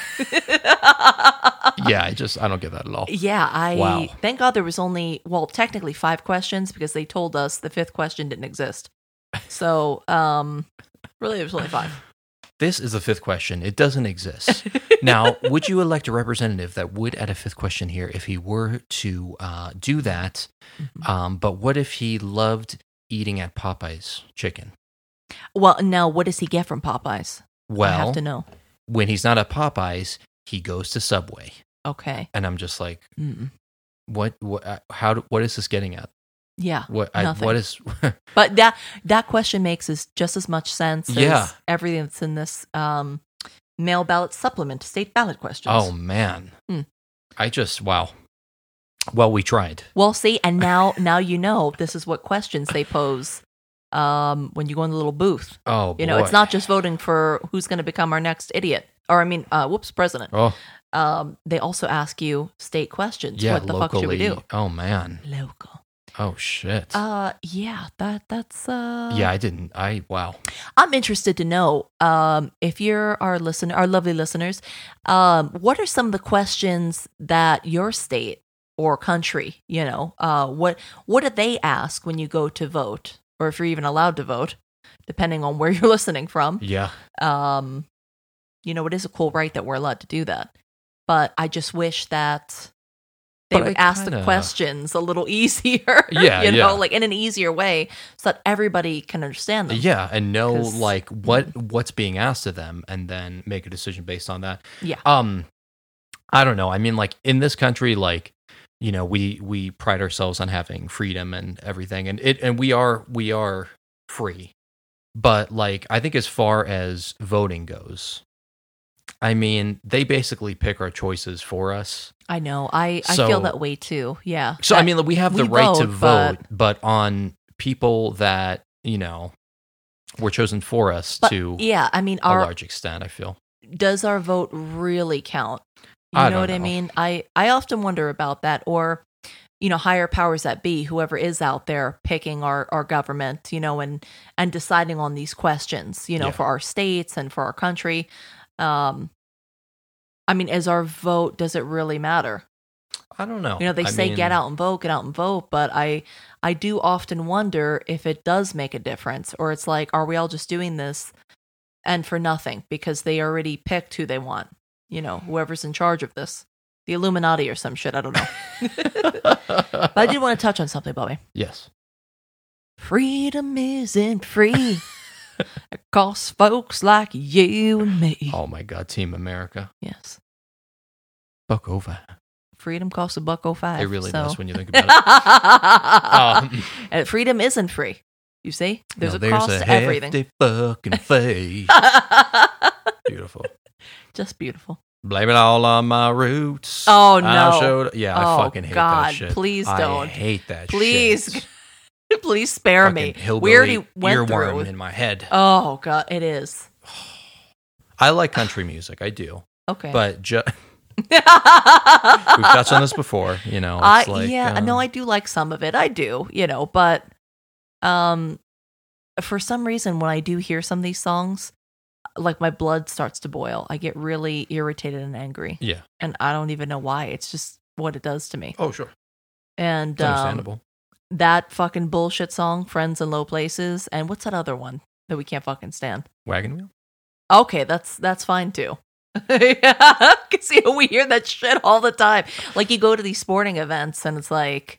Yeah, I don't get that at all. Yeah, wow. Thank God there was only, technically 5 questions because they told us the 5th question didn't exist. So, really, it was only 5. This is the 5th question. It doesn't exist. Now, would you elect a representative that would add a 5th question here if he were to do that? Mm-hmm. But what if he loved eating at Popeye's chicken? Well, now, what does he get from Popeye's? Well, I have to know. When he's not at Popeye's, he goes to Subway. Okay. And I'm just like, what is this getting at? Yeah. What is? But that question makes just as much sense as everything that's in this mail ballot supplement to state ballot questions. Oh man. Wow. Well, we tried. Well, see, and now this is what questions they pose when you go in the little booth. Oh, boy. It's not just voting for who's going to become our next idiot, or president. Oh. They also ask you state questions. Yeah, what the fuck should we do? Oh man. Local. Oh shit. Yeah, that's Yeah, wow. I'm interested to know if you're our lovely listeners, what are some of the questions that your state or country, what do they ask when you go to vote, or if you're even allowed to vote, depending on where you're listening from? Yeah. It is a cool right that we're allowed to do that. But I just wish that they would ask the questions a little easier. Yeah, like in an easier way so that everybody can understand them. Yeah, and know like what's being asked of them and then make a decision based on that. Yeah. I don't know. I mean, like in this country, like, we pride ourselves on having freedom and everything, and we are free. But like, I think as far as voting goes, I mean, they basically pick our choices for us. I know. I feel that way too. Yeah. So, I mean, we have the right to vote, but on people that were chosen for us But, to yeah, I mean, a large extent, I feel. does our vote really count? You I know don't what I know. mean? I often wonder about that. Or, higher powers that be, whoever is out there picking our government, and deciding on these questions, Yeah. for our states and for our country. I mean, is our vote, does it really matter? I don't know. They say get out and vote, but I do often wonder if it does make a difference, or it's like, are we all just doing this and for nothing because they already picked who they want? Whoever's in charge of this, the Illuminati or some shit. I don't know. But I did want to touch on something, Bobby. Yes. Freedom isn't free. It costs folks like you and me. Oh my God, Team America. Yes. Buck over. Freedom costs $1.05. It really so. does when you think about it. And freedom isn't free. You see? There's a cost a to everything. hefty fucking fee. Beautiful. Just beautiful. Blame it all on my roots. Oh, no. I fucking hate God, that shit. please don't. I hate that Please. shit. Please spare Fucking me. hillbilly We already went earworm through. in my head. Oh, God, it is. I like country music. I do. Okay. But we've touched on this before, it's like... no, I do like some of it. I do, but for some reason, when I do hear some of these songs, like my blood starts to boil. I get really irritated and angry. Yeah. And I don't even know why. It's just what it does to me. Oh, sure. And It's understandable. that fucking bullshit song, Friends in Low Places, and what's that other one that we can't fucking stand? Wagon Wheel? Okay, that's fine too. Yeah, because we hear that shit all the time. Like you go to these sporting events and it's like,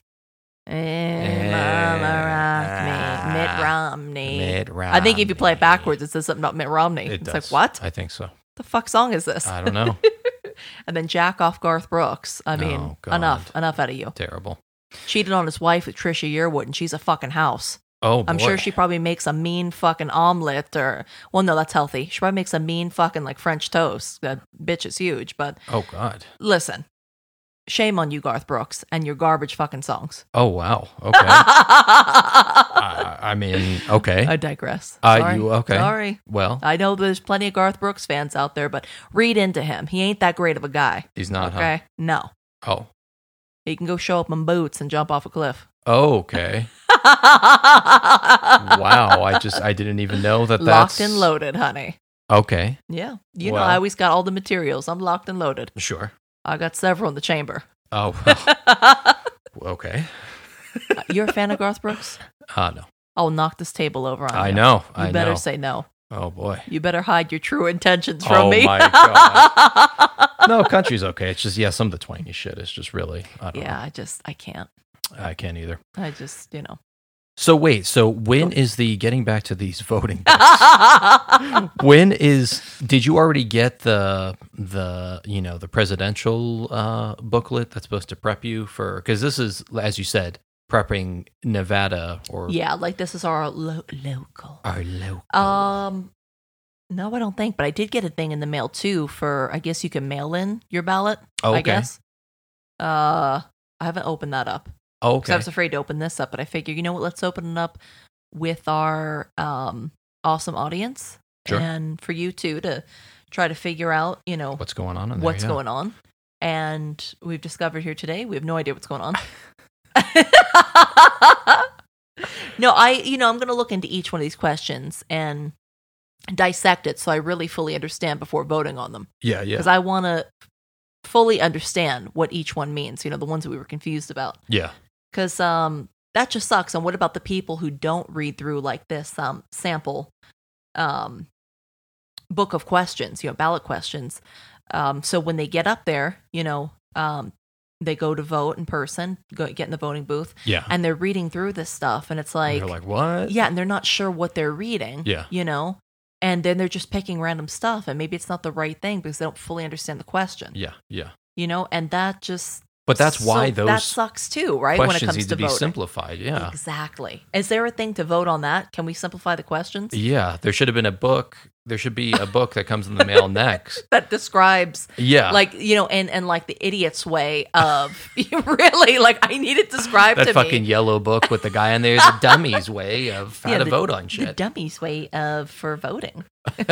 Mitt Romney. I think if you play it backwards, it says something about Mitt Romney. It It's does. like, what? I think so. The fuck song is this? I don't know. And then jack off Garth Brooks. I mean, Oh, God. enough out of you. Terrible. Cheated on his wife with Trisha Yearwood, and she's a fucking house. Oh, boy. I'm sure she probably makes a mean fucking omelet well, no, that's healthy. She probably makes a mean fucking like French toast. That bitch is huge, but Oh, God. listen, shame on you, Garth Brooks, and your garbage fucking songs. Oh, wow. Okay. I mean, okay. I digress. Sorry. Okay. Sorry. Well, I know there's plenty of Garth Brooks fans out there, but read into him. He ain't that great of a guy. he's not, Okay? No. huh? Oh. He can go show up in boots and jump off a cliff. Oh, okay. Wow. I didn't even know that Locked that's... and loaded, honey. Okay. Yeah. You know, Well. I always got all the materials. I'm locked and loaded. Sure. I got several in the chamber. Oh, well, okay. You're a fan of Garth Brooks? No. I'll knock this table over on you. I know. You I better know. say no. Oh, boy. You better hide your true intentions from Oh, me. my God. No, country's okay. It's just, some of the twangy shit is just really, I don't Yeah, I can't. know. I can't either. I just, So wait, when is getting back to these voting books, did you already get the presidential booklet that's supposed to prep you for, because this is, as you said, prepping Nevada or... Yeah, like this is our local. Our local. No, I don't think, but I did get a thing in the mail too for, I guess you can mail in your ballot, Oh, okay. I guess. I haven't opened that up. Oh, Because I okay. was afraid to open this up, but I figured, you know what, let's open it up with our awesome audience. Sure. And for you too to try to figure out, What's going on in there? what's yeah. going on. And we've discovered here today, we have no idea what's going on. No, I'm going to look into each one of these questions and dissect it so I really fully understand before voting on them. Yeah, yeah. Because I want to fully understand what each one means, the ones that we were confused about. Yeah. Because that just sucks. And what about the people who don't read through like this sample book of questions, ballot questions? So when they get up there, they go to vote in person, get in the voting booth, Yeah. and they're reading through this stuff. And it's like, They're like, what? yeah, and they're not sure what they're reading. Yeah. And then they're just picking random stuff, and maybe it's not the right thing because they don't fully understand the question. Yeah, yeah. And that just But that's why that those sucks too, right? When it questions comes need to to be voting. simplified. Yeah. Exactly. Is there a thing to vote on that? Can we simplify the questions? Yeah. There should have been a book. There should be a book that comes in the mail next. That describes, Yeah. like, and like the idiot's way of really, like, I need it described That to fucking me. yellow book with the guy in there, the dummy's way of how to vote on The shit. dummy's way for voting.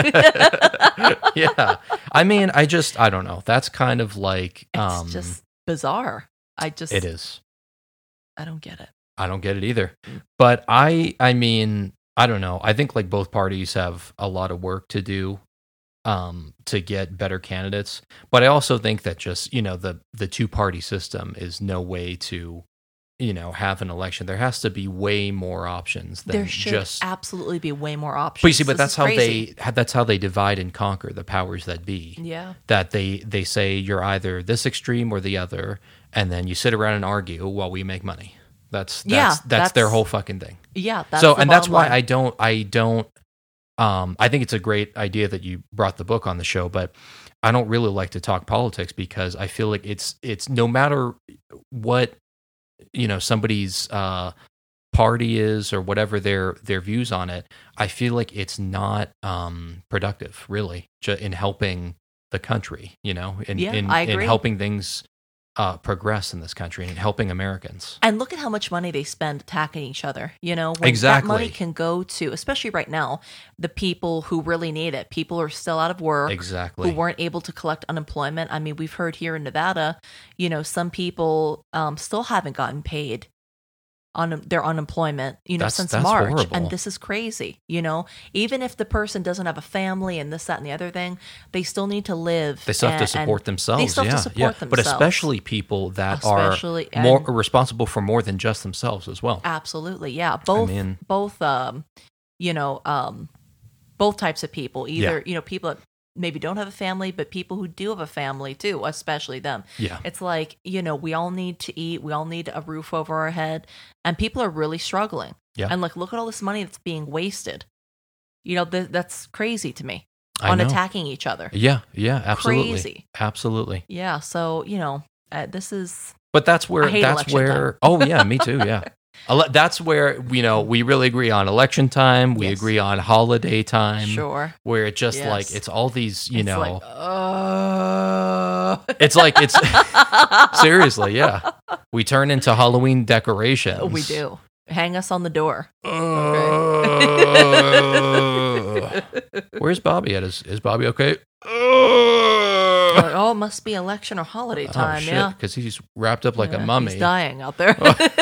Yeah. I mean, I don't know. That's kind of like, It's just bizarre. it is. I don't get it. I don't get it either. But I mean, I don't know. I think like both parties have a lot of work to do to get better candidates. But I also think that just, the two-party system is no way to, have an election. There has to be way more options than There should just absolutely be way more options. But you see, but This that's is crazy. how they divide and conquer the powers that be. Yeah. That they say you're either this extreme or the other, and then you sit around and argue while we make money. That's their whole fucking thing. Yeah. That's So, the and that's bottom why line. I don't. I think it's a great idea that you brought the book on the show, but I don't really like to talk politics because I feel like it's no matter what somebody's party is or whatever their views on it. I feel like it's not productive, really, in helping the country. In I agree. helping things progress in this country and helping Americans. And look at how much money they spend attacking each other. When Exactly. that money can go to, especially right now, the people who really need it. People who are still out of work. Exactly. Who weren't able to collect unemployment. I mean, we've heard here in Nevada, some people still haven't gotten paid on their unemployment, since that's March. horrible. And this is crazy. Even if the person doesn't have a family and this, that, and the other thing, they still need to live. They still have to support themselves. They still have to support But themselves. especially people that Especially- are more and- responsible for more than just themselves as well. Absolutely, yeah. Both types of people. Either people that maybe don't have a family, but people who do have a family too, especially them. Yeah. It's like we all need to eat. We all need a roof over our head, and people are really struggling. Yeah. And like, look at all this money that's being wasted. That's crazy to me. I On know. attacking each other. Yeah, absolutely. Crazy. Absolutely. Yeah. So this is. But that's where I hate election time. Oh yeah, me too, yeah. That's where we really agree on election time, we Yes. agree on holiday time. Sure. Where it just Yes. like it's all these, It's like, it's like it's seriously, yeah. We turn into Halloween decorations. We do. Hang us on the door. Where's Bobby at? Is Bobby okay? Like, it must be election or holiday time. Oh, shit, Yeah. because he's wrapped up like a Yeah, mummy. He's dying out there.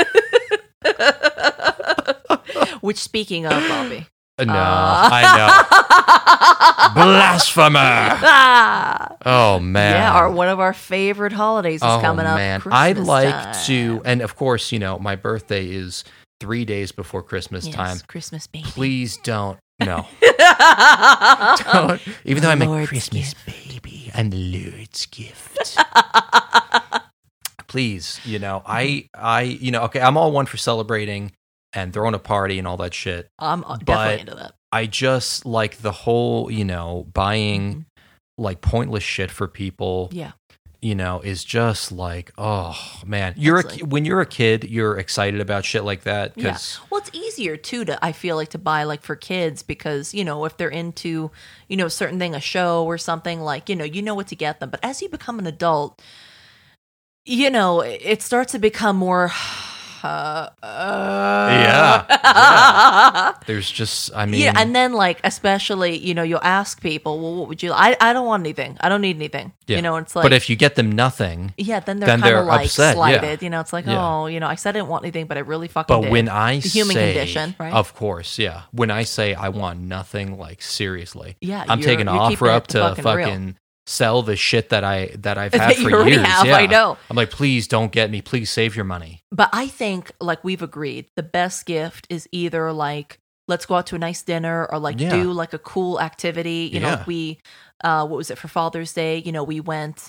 Which, speaking of Bobby. No, I know. Blasphemer! Ah! Oh man. Yeah, one of our favorite holidays is coming up. Man. Christmas I'd like time. to, and of course, my birthday is 3 days before Christmas Yes, time. Christmas baby. Please don't. No. Don't. Even though I'm a Lord's Christmas gift. baby and the Lord's gift. Please, okay, I'm all one for celebrating and throwing a party and all that shit. I'm But definitely into that. I just like the whole, buying like pointless shit for people. Yeah. Is just like, oh man, when you're a kid, you're excited about shit like that. Yeah. 'Cause Well, it's easier too I feel like to buy like for kids because, if they're into, a certain thing, a show or something like, you know what to get them. But as you become an adult, it starts to become more. Yeah. There's just, I mean, Yeah, and then like especially, you'll ask people, well, what would you? I don't want anything. I don't need anything. yeah. And it's like, but if you get them nothing, yeah, then then they're kind they're of like upset, yeah. slighted. It's like, Yeah. oh, I said I didn't want anything, but I really fucking but did. when I the human say, condition, right? of course, yeah. When I say I want nothing, like seriously, Yeah, I'm taking an you're offer keeping it up to fucking real. fucking sell the shit that I've had That for you already years. have, yeah. I know. I'm like, please don't get me. Please save your money. But I think, like we've agreed, the best gift is either like, let's go out to a nice dinner or like Yeah. do like a cool activity. Yeah. Like we, what was it for Father's Day? We went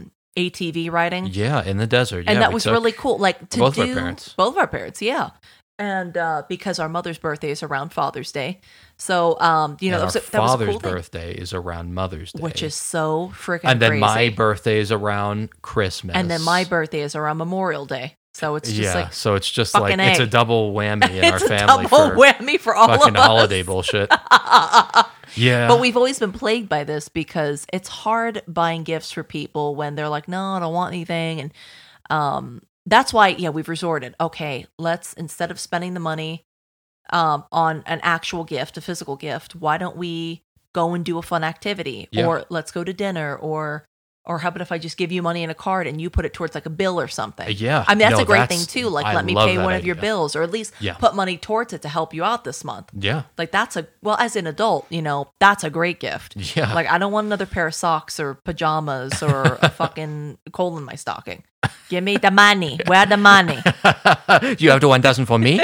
ATV riding. Yeah, in the desert. And yeah, that we was took really cool. Like to both of our do parents. both of our parents, yeah. And because our mother's birthday is around Father's Day. So, you know, and our that was a father's cool thing. birthday is around Mother's Day. Which is so freaking crazy. And then my birthday is around Christmas. And then my birthday is around Memorial Day. So it's just like so it's just like fucking it's A. a double whammy in our it's a family double for whammy for all fucking of us. holiday bullshit. Yeah. But we've always been plagued by this because it's hard buying gifts for people when they're like, no, I don't want anything. And that's why, we've resorted. Okay, let's, instead of spending the money on an actual gift, a physical gift, why don't we go and do a fun activity? Yeah. Or let's go to dinner, or how about if I just give you money in a card and you put it towards like a bill or something? Yeah. I mean, that's No, a great that's- thing too. Like, I let me love pay that one of your idea. bills, or at least Yeah. put money towards it to help you out this month. Yeah. Like, that's as an adult, that's a great gift. Yeah. Like, I don't want another pair of socks or pajamas or a fucking coal in my stocking. Give me the money. Where the money? You have the 1,000 for me?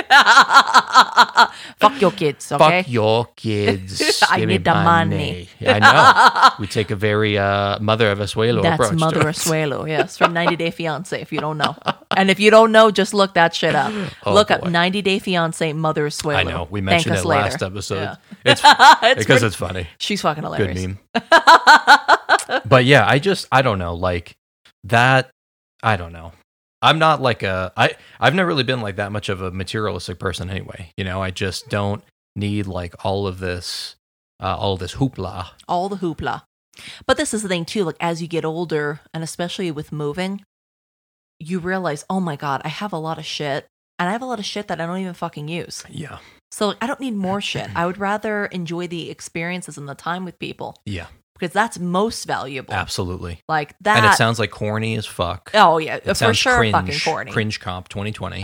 Fuck your kids, okay? Fuck your kids. I Give me need the money. I know. We take a very Mother of Asuelo That's approach. Mother to it. Asuelo, yes, from 90 Day Fiancé, if you don't know. And if you don't know, just look that shit up. Oh, Look up boy. 90 Day Fiancé Mother Asuelo. I know. We Thank mentioned us it later. last episode. Yeah. It's because pretty- it's funny. She's fucking hilarious. Good meme. But yeah, I don't know. Like that, I don't know. I'm not like I've never really been like that much of a materialistic person anyway. I just don't need like all of this hoopla. All the hoopla. But this is the thing too, like as you get older, and especially with moving, you realize, oh my God, I have a lot of shit, and I have a lot of shit that I don't even fucking use. Yeah. So like, I don't need more shit. I would rather enjoy the experiences and the time with people, Yeah. because that's most valuable. Absolutely. Like that. And it sounds like corny as fuck. Oh yeah, It for sounds sure, cringe, fucking corny. Cringe comp 2020.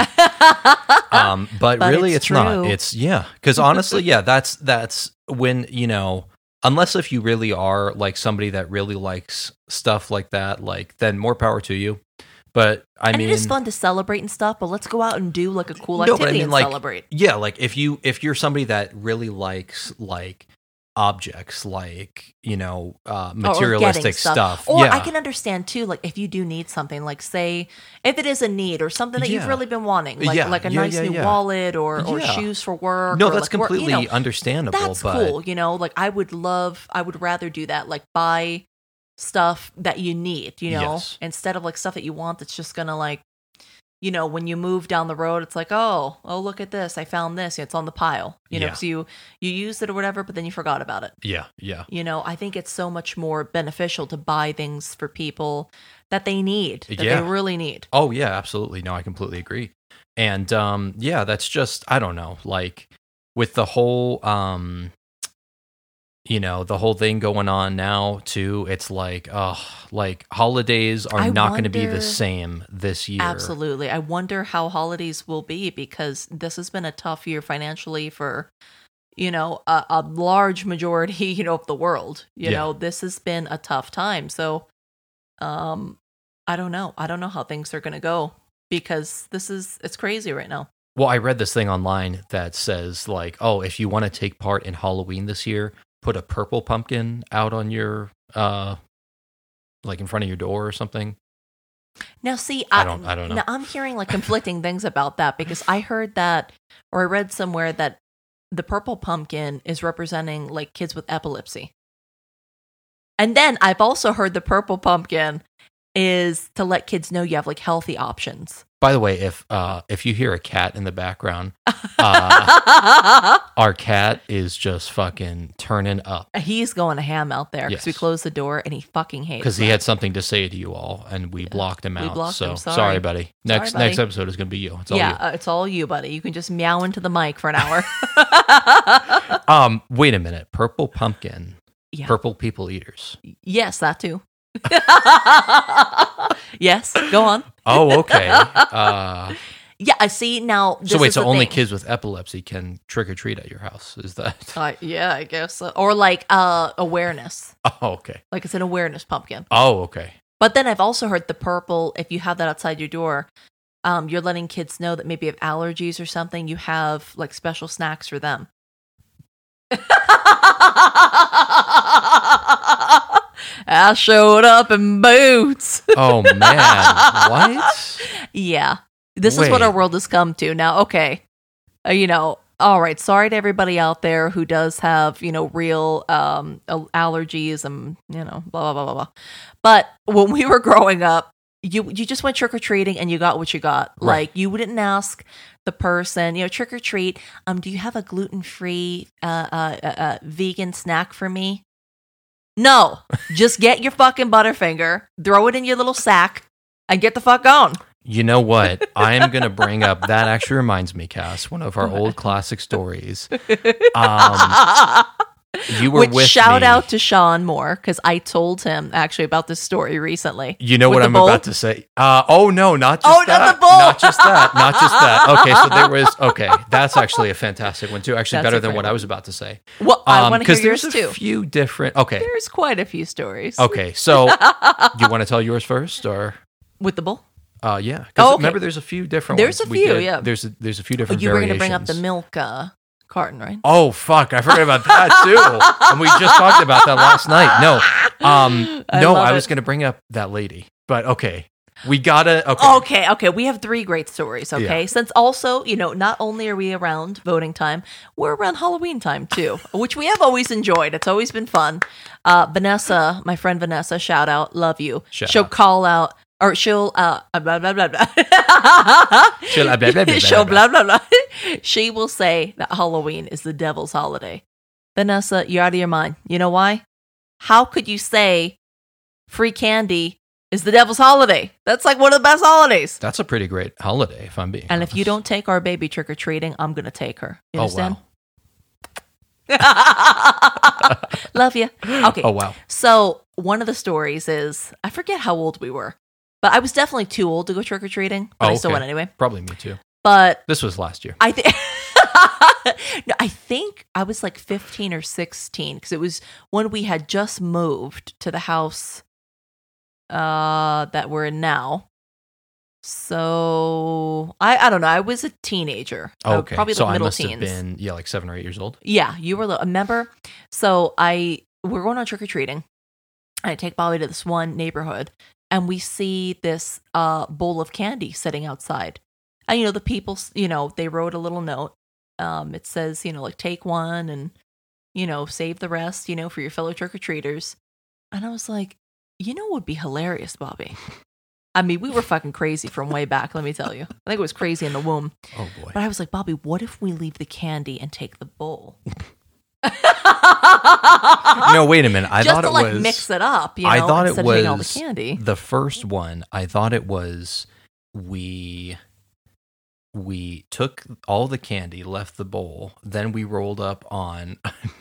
But But really, it's it's not. true. It's because honestly, that's when unless if you really are like somebody that really likes stuff like that, like then more power to you. But I mean, it is fun to celebrate and stuff, but let's go out and do like a cool No, but I activity mean, and like, celebrate. yeah, like if you're somebody that really likes like objects, like materialistic getting stuff. Or yeah. I can understand too, like if you do need something, like say if it is a need or something that you've Yeah. really been wanting, like Yeah, like a yeah, nice yeah, new yeah. wallet or Yeah. shoes for work. No, or that's like work, completely understandable. that's but cool. Like I would rather do that, like buy stuff that you need, Yes. instead of like stuff that you want that's just gonna like, when you move down the road, it's like, oh, look at this, I found this. It's on the pile, Yeah. because you used it or whatever, but then you forgot about it. Yeah, yeah. I think it's so much more beneficial to buy things for people that they need, that Yeah. they really need. Oh yeah, absolutely. No, I completely agree. And yeah, that's just I don't know, like with the whole the whole thing going on now too, it's like like holidays are I not going to be wonder- the same this year. Absolutely. I wonder how holidays will be, because this has been a tough year financially for, a large majority, of the world. Yeah. This has been a tough time. So, I don't know. I don't know how things are going to go, because it's crazy right now. Well, I read this thing online that says like, oh, if you want to take part in Halloween this year, put a purple pumpkin out on your like in front of your door or something. Now, see, I don't know. Now, I'm hearing like conflicting things about that, because I heard that, or I read somewhere that the purple pumpkin is representing like kids with epilepsy. And then I've also heard the purple pumpkin is to let kids know you have like healthy options. By the way, if you hear a cat in the background, our cat is just fucking turning up He's going to ham out there because we Yes. closed the door and he fucking hates because he that. had something to say to you all, and we blocked him We out. blocked so him, sorry. buddy. Sorry, Next buddy. episode is gonna be you. It's all you. It's all you, buddy. You can just meow into the mic for an hour. Wait a minute. Purple pumpkin. Yeah. Purple people eaters. Yes, that too. Yes, go on. Oh, okay. Yeah, I see now. This So wait, is so the only thing. kids with epilepsy can trick or treat at your house? Is that? Yeah, I guess so. Or like awareness. Oh, okay. Like it's an awareness pumpkin. Oh, okay. But then I've also heard the purple, if you have that outside your door, you're letting kids know that maybe you have allergies or something, you have like special snacks for them. I showed up in boots. Oh man, what? Yeah. This is what Wait. our world has come to. Now, okay. All right, sorry to everybody out there who does have, real allergies and, blah, blah, blah, blah, blah. But when we were growing up, you just went trick-or-treating and you got what you got. Right. Like, you wouldn't ask the person, trick-or-treat, do you have a gluten-free vegan snack for me? No, just get your fucking Butterfinger, throw it in your little sack, and get the fuck on. You know what? I am going to bring up, that actually reminds me, Cass, one of our old classic stories. You were with shout me. out to Sean Moore, because I told him actually about this story recently. You know what I'm about to say? Oh, no, not just that. Not the bowl. Not just that. Okay, so there was, that's actually a fantastic one too. Actually, better than what I was about to say. Well, I want to hear yours too. Because there's a few different, There's quite a few stories. Okay, so you want to tell yours first, or? With the bowl? Yeah. Because remember, there's a few different ones. There's a few, yeah. There's a few different variations. You were going to bring up the milk carton, right? Oh, fuck. I forgot about that, too. And we just talked about that last night. No. I was going to bring up that lady. But, okay. We gotta... Okay. We have 3 great stories, okay? Yeah. Since also, not only are we around voting time, we're around Halloween time, too, which we have always enjoyed. It's always been fun. Vanessa, my friend Vanessa, shout out, love you. She'll call out... Or she'll blah blah blah blah. She'll blah blah blah. She'll blah blah blah. She will say that Halloween is the devil's holiday. Vanessa, you're out of your mind. You know why? How could you say free candy is the devil's holiday? That's like one of the best holidays. That's a pretty great holiday, if I'm being honest. And if you don't take our baby trick or treating, I'm gonna take her. You understand? Wow. Love you. Okay. Oh wow. So one of the stories is, I forget how old we were. But I was definitely too old to go trick-or-treating, but I still went anyway. Probably me too. But this was last year. I think I was like 15 or 16, because it was when we had just moved to the house that we're in now. So I don't know. I was a teenager. Okay. Probably so middle I must teens. have been like 7 or 8 years old. Yeah, you were little. Remember? So we're going on trick-or-treating. I take Bobby to this one neighborhood. And we see this bowl of candy sitting outside. And, the people, they wrote a little note. It says, like, take one and, save the rest, for your fellow trick-or-treaters. And I was like, what would be hilarious, Bobby? I mean, we were fucking crazy from way back, let me tell you. I think it was crazy in the womb. Oh, boy. But I was like, Bobby, what if we leave the candy and take the bowl? No, wait a minute. I thought it was mix it up. I thought it was all the candy. The first one. I thought it was we took all the candy, left the bowl, then we rolled up on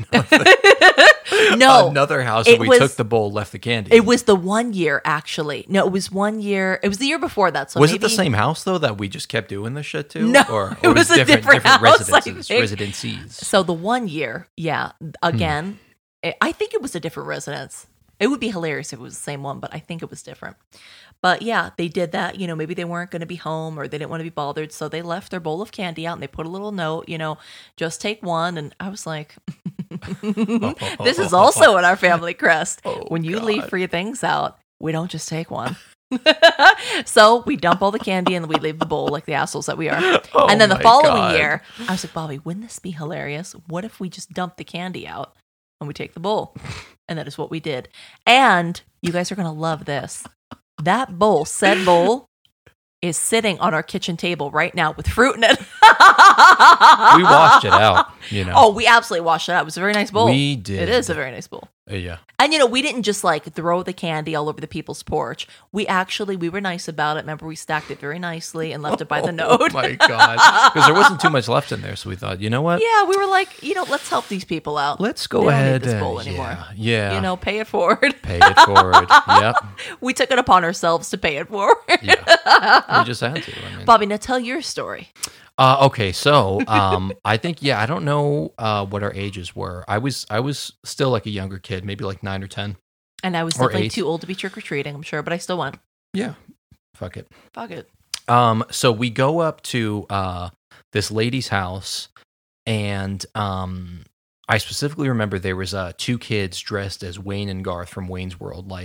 another house, and we took the bowl, left the candy. It was the 1 year, actually. No, it was 1 year. It was the year before that. So was it the same house though that we just kept doing this shit to? No, or it was a different house, residencies. So the 1 year, yeah. Again, I think it was a different residence. It would be hilarious if it was the same one, but I think it was different. But yeah, they did that. Maybe they weren't going to be home or they didn't want to be bothered. So they left their bowl of candy out and they put a little note, just take one. And I was like, this is also in our family crest. When you leave free things out, we don't just take one. So we dump all the candy and we leave the bowl like the assholes that we are. And then the following year, I was like, Bobby, wouldn't this be hilarious? What if we just dump the candy out and we take the bowl? And that is what we did. And you guys are going to love this. That bowl, said bowl, is sitting on our kitchen table right now with fruit in it. We washed it out, Oh, we absolutely washed it out. It was a very nice bowl. We did. It is a very nice bowl. Yeah. And, we didn't just throw the candy all over the people's porch. We were nice about it. Remember, we stacked it very nicely and left it by the note. Oh my God. Because there wasn't too much left in there. So we thought, you know what? Yeah, we were like, let's help these people out. Let's go ahead. They don't need this bowl anymore. Yeah. Pay it forward. Pay it forward. Yep. We took it upon ourselves to pay it forward. Yeah. We just had to. Bobby, now tell your story. Okay, so I think I don't know what our ages were. I was still like a younger kid, maybe like 9 or 10. And I was definitely too old to be trick-or-treating, I'm sure, but I still went. Yeah. Fuck it. So we go up to this lady's house, and I specifically remember there was 2 kids dressed as Wayne and Garth from Wayne's World, like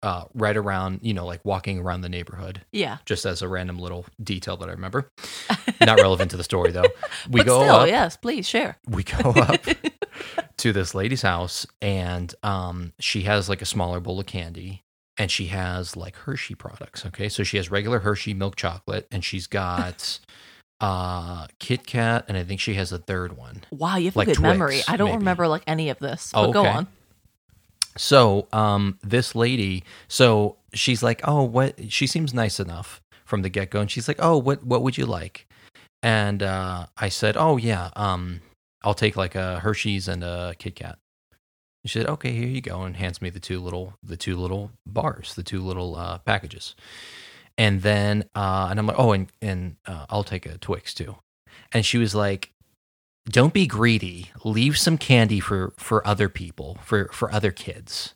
right around, like walking around the neighborhood. Yeah. Just as a random little detail that I remember. Not relevant to the story, though. We but go still, up. yes, please share. We go up to this lady's house, and she has like a smaller bowl of candy, and she has like Hershey products. Okay, so she has regular Hershey milk chocolate, and she's got Kit Kat, and I think she has a third one. Wow, you have like a good Twix, memory. I don't maybe. remember like any of this. Oh, But go okay. on. So this lady, so she's like, oh, what? She seems nice enough from the get go, and she's like, oh, what would you like? And I said, oh yeah, I'll take like a Hershey's and a Kit Kat. And she said, okay, here you go, and hands me the two little bars, the two little packages. And then and I'm like, oh, and I'll take a Twix too. And she was like, don't be greedy. Leave some candy for other people, for other kids.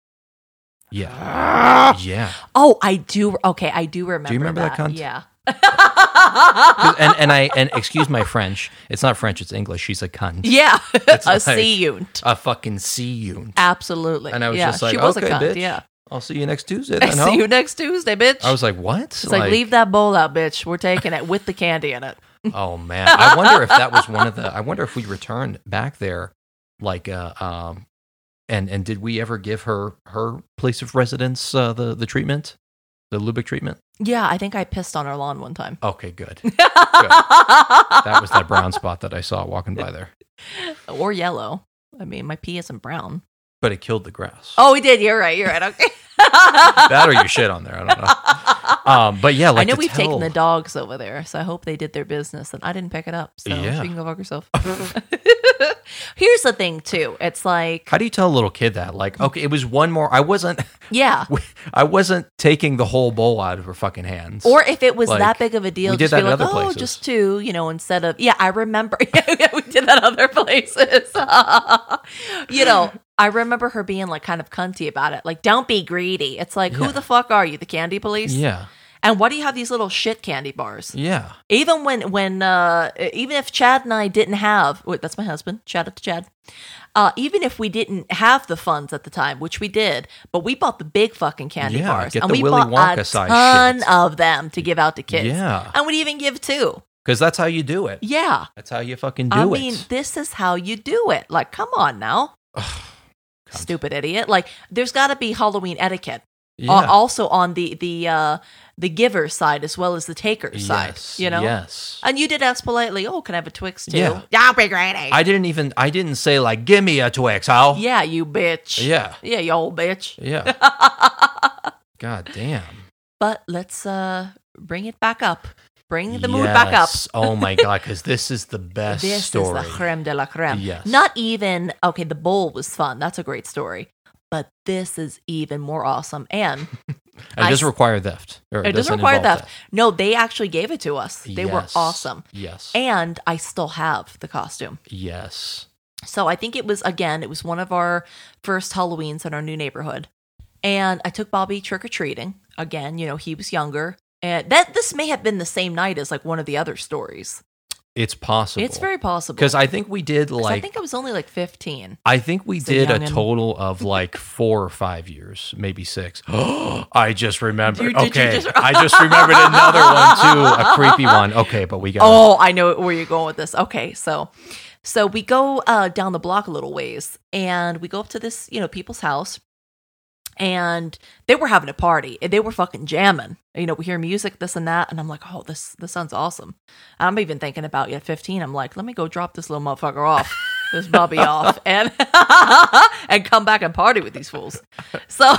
Yeah. Yeah. Oh, I do. Okay, I do remember. Do you remember that cunt? Yeah. and excuse my French. It's not French, it's English. She's a cunt. Yeah. It's A like sea-unt. A fucking sea-unt. Absolutely. And I was yeah, just like, she was okay, a cunt. bitch. Yeah. I'll see you next Tuesday I then, huh? see you next Tuesday, bitch. I was like, what? It's like, leave that bowl out, bitch. We're taking it with the candy in it. Oh man, I wonder if that was one of the. I wonder if we returned back there, like, and did we ever give her place of residence the treatment, the Lubick treatment? Yeah, I think I pissed on her lawn one time. Okay, good. Good. That was that brown spot that I saw walking by there, Or yellow. I mean, my pee isn't brown. but it killed the grass. Oh, we did. You're right. Okay. That or you shit on there. I don't know. But yeah, like I know to we've taken tell- the dogs over there, so I hope they did their business. And I didn't pick it up, so Yeah. she can go fuck herself. Here's the thing, too. It's like, How do you tell a little kid that? Like, okay, it was one more. I wasn't yeah. taking the whole bowl out of her fucking hands. Or if it was Like, that big of a deal, we did just that be in like, other oh, places. just two, instead of, yeah, I remember. Yeah, we did that other places. I remember her being like kind of cunty about it. Like, don't be greedy. It's like, Yeah. who the fuck are you, the candy police? Yeah. And why do you have these little shit candy bars? Yeah. Even even if Chad and I didn't have, wait, that's my husband, shout out to Chad. Even if we didn't have the funds at the time, which we did, but we bought the big fucking candy Yeah, bars, get and the we Willy bought Wonka a size ton shit. of them to give out to kids. Yeah. And we'd even give two. Because that's how you do it. Yeah, That's how you fucking do I it. mean, this is how you do it. Like, come on now, stupid idiot. Like, there's got to be Halloween etiquette. Yeah. Also on the giver's side as well as the taker's side, Yes. Yes. And you did ask politely, "Oh, can I have a Twix too?" Yeah. Don't be greedy. I didn't say like, give me a Twix, how? Yeah, you bitch. Yeah. Yeah, you old bitch. Yeah. God damn. But let's bring it back up. Bring the mood back up. Yes. Oh my God, because this is the best This story. is the creme de la creme. Yes. Not even, okay, the bowl was fun. That's a great story. But this is even more awesome. And And it doesn't require theft. Or it doesn't require theft. No, they actually gave it to us. They were Yes. awesome. Yes. And I still have the costume. Yes. So I think it was one of our first Halloweens in our new neighborhood. And I took Bobby trick-or-treating. Again, he was younger. And this may have been the same night as like one of the other stories. It's possible. It's very possible. Because I think we did 'Cause like. I think I was only like 15. I think we It's a did a youngin'. total of like 4 or 5 years, maybe 6. I just remembered. Did you Okay, just- I just remembered another one too, a creepy one. Okay, but we got. Oh, I know where you're going with this. Okay, so we go down the block a little ways, and we go up to this, people's house, and they were having a party, and they were fucking jamming. We hear music, this and that, and I'm like, oh, this sounds awesome. I'm even thinking about, 15. I'm like, let me go drop this little motherfucker off, this Bobby off, and and come back and party with these fools. So,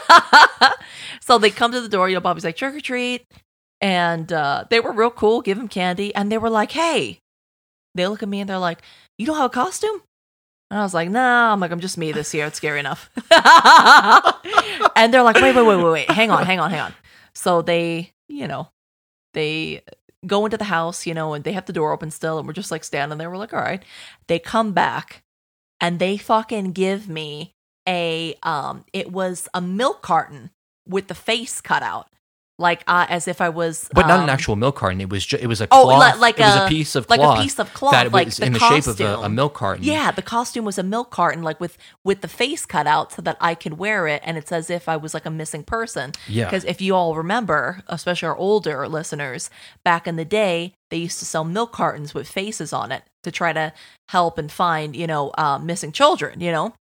so they come to the door. Bobby's like, trick or treat, and they were real cool. Give him candy, and they were like, hey. They look at me and they're like, you don't have a costume? And I was like, nah. I'm like, I'm just me this year. It's scary enough. And they're like, wait. Hang on. So they, they go into the house, and they have the door open still. And we're just like standing there. We're like, all right. They come back and they fucking give me it was a milk carton with the face cut out. like as if I was, but not an actual milk carton. It was it was a oh, cloth. like it was a piece of cloth, like a piece of cloth that like was the in the costume. shape of a milk carton. Yeah, the costume was a milk carton, like with the face cut out so that I could wear it, and it's as if I was like a missing person. Yeah. Because if you all remember, especially our older listeners, back in the day, they used to sell milk cartons with faces on it to try to help and find, missing children,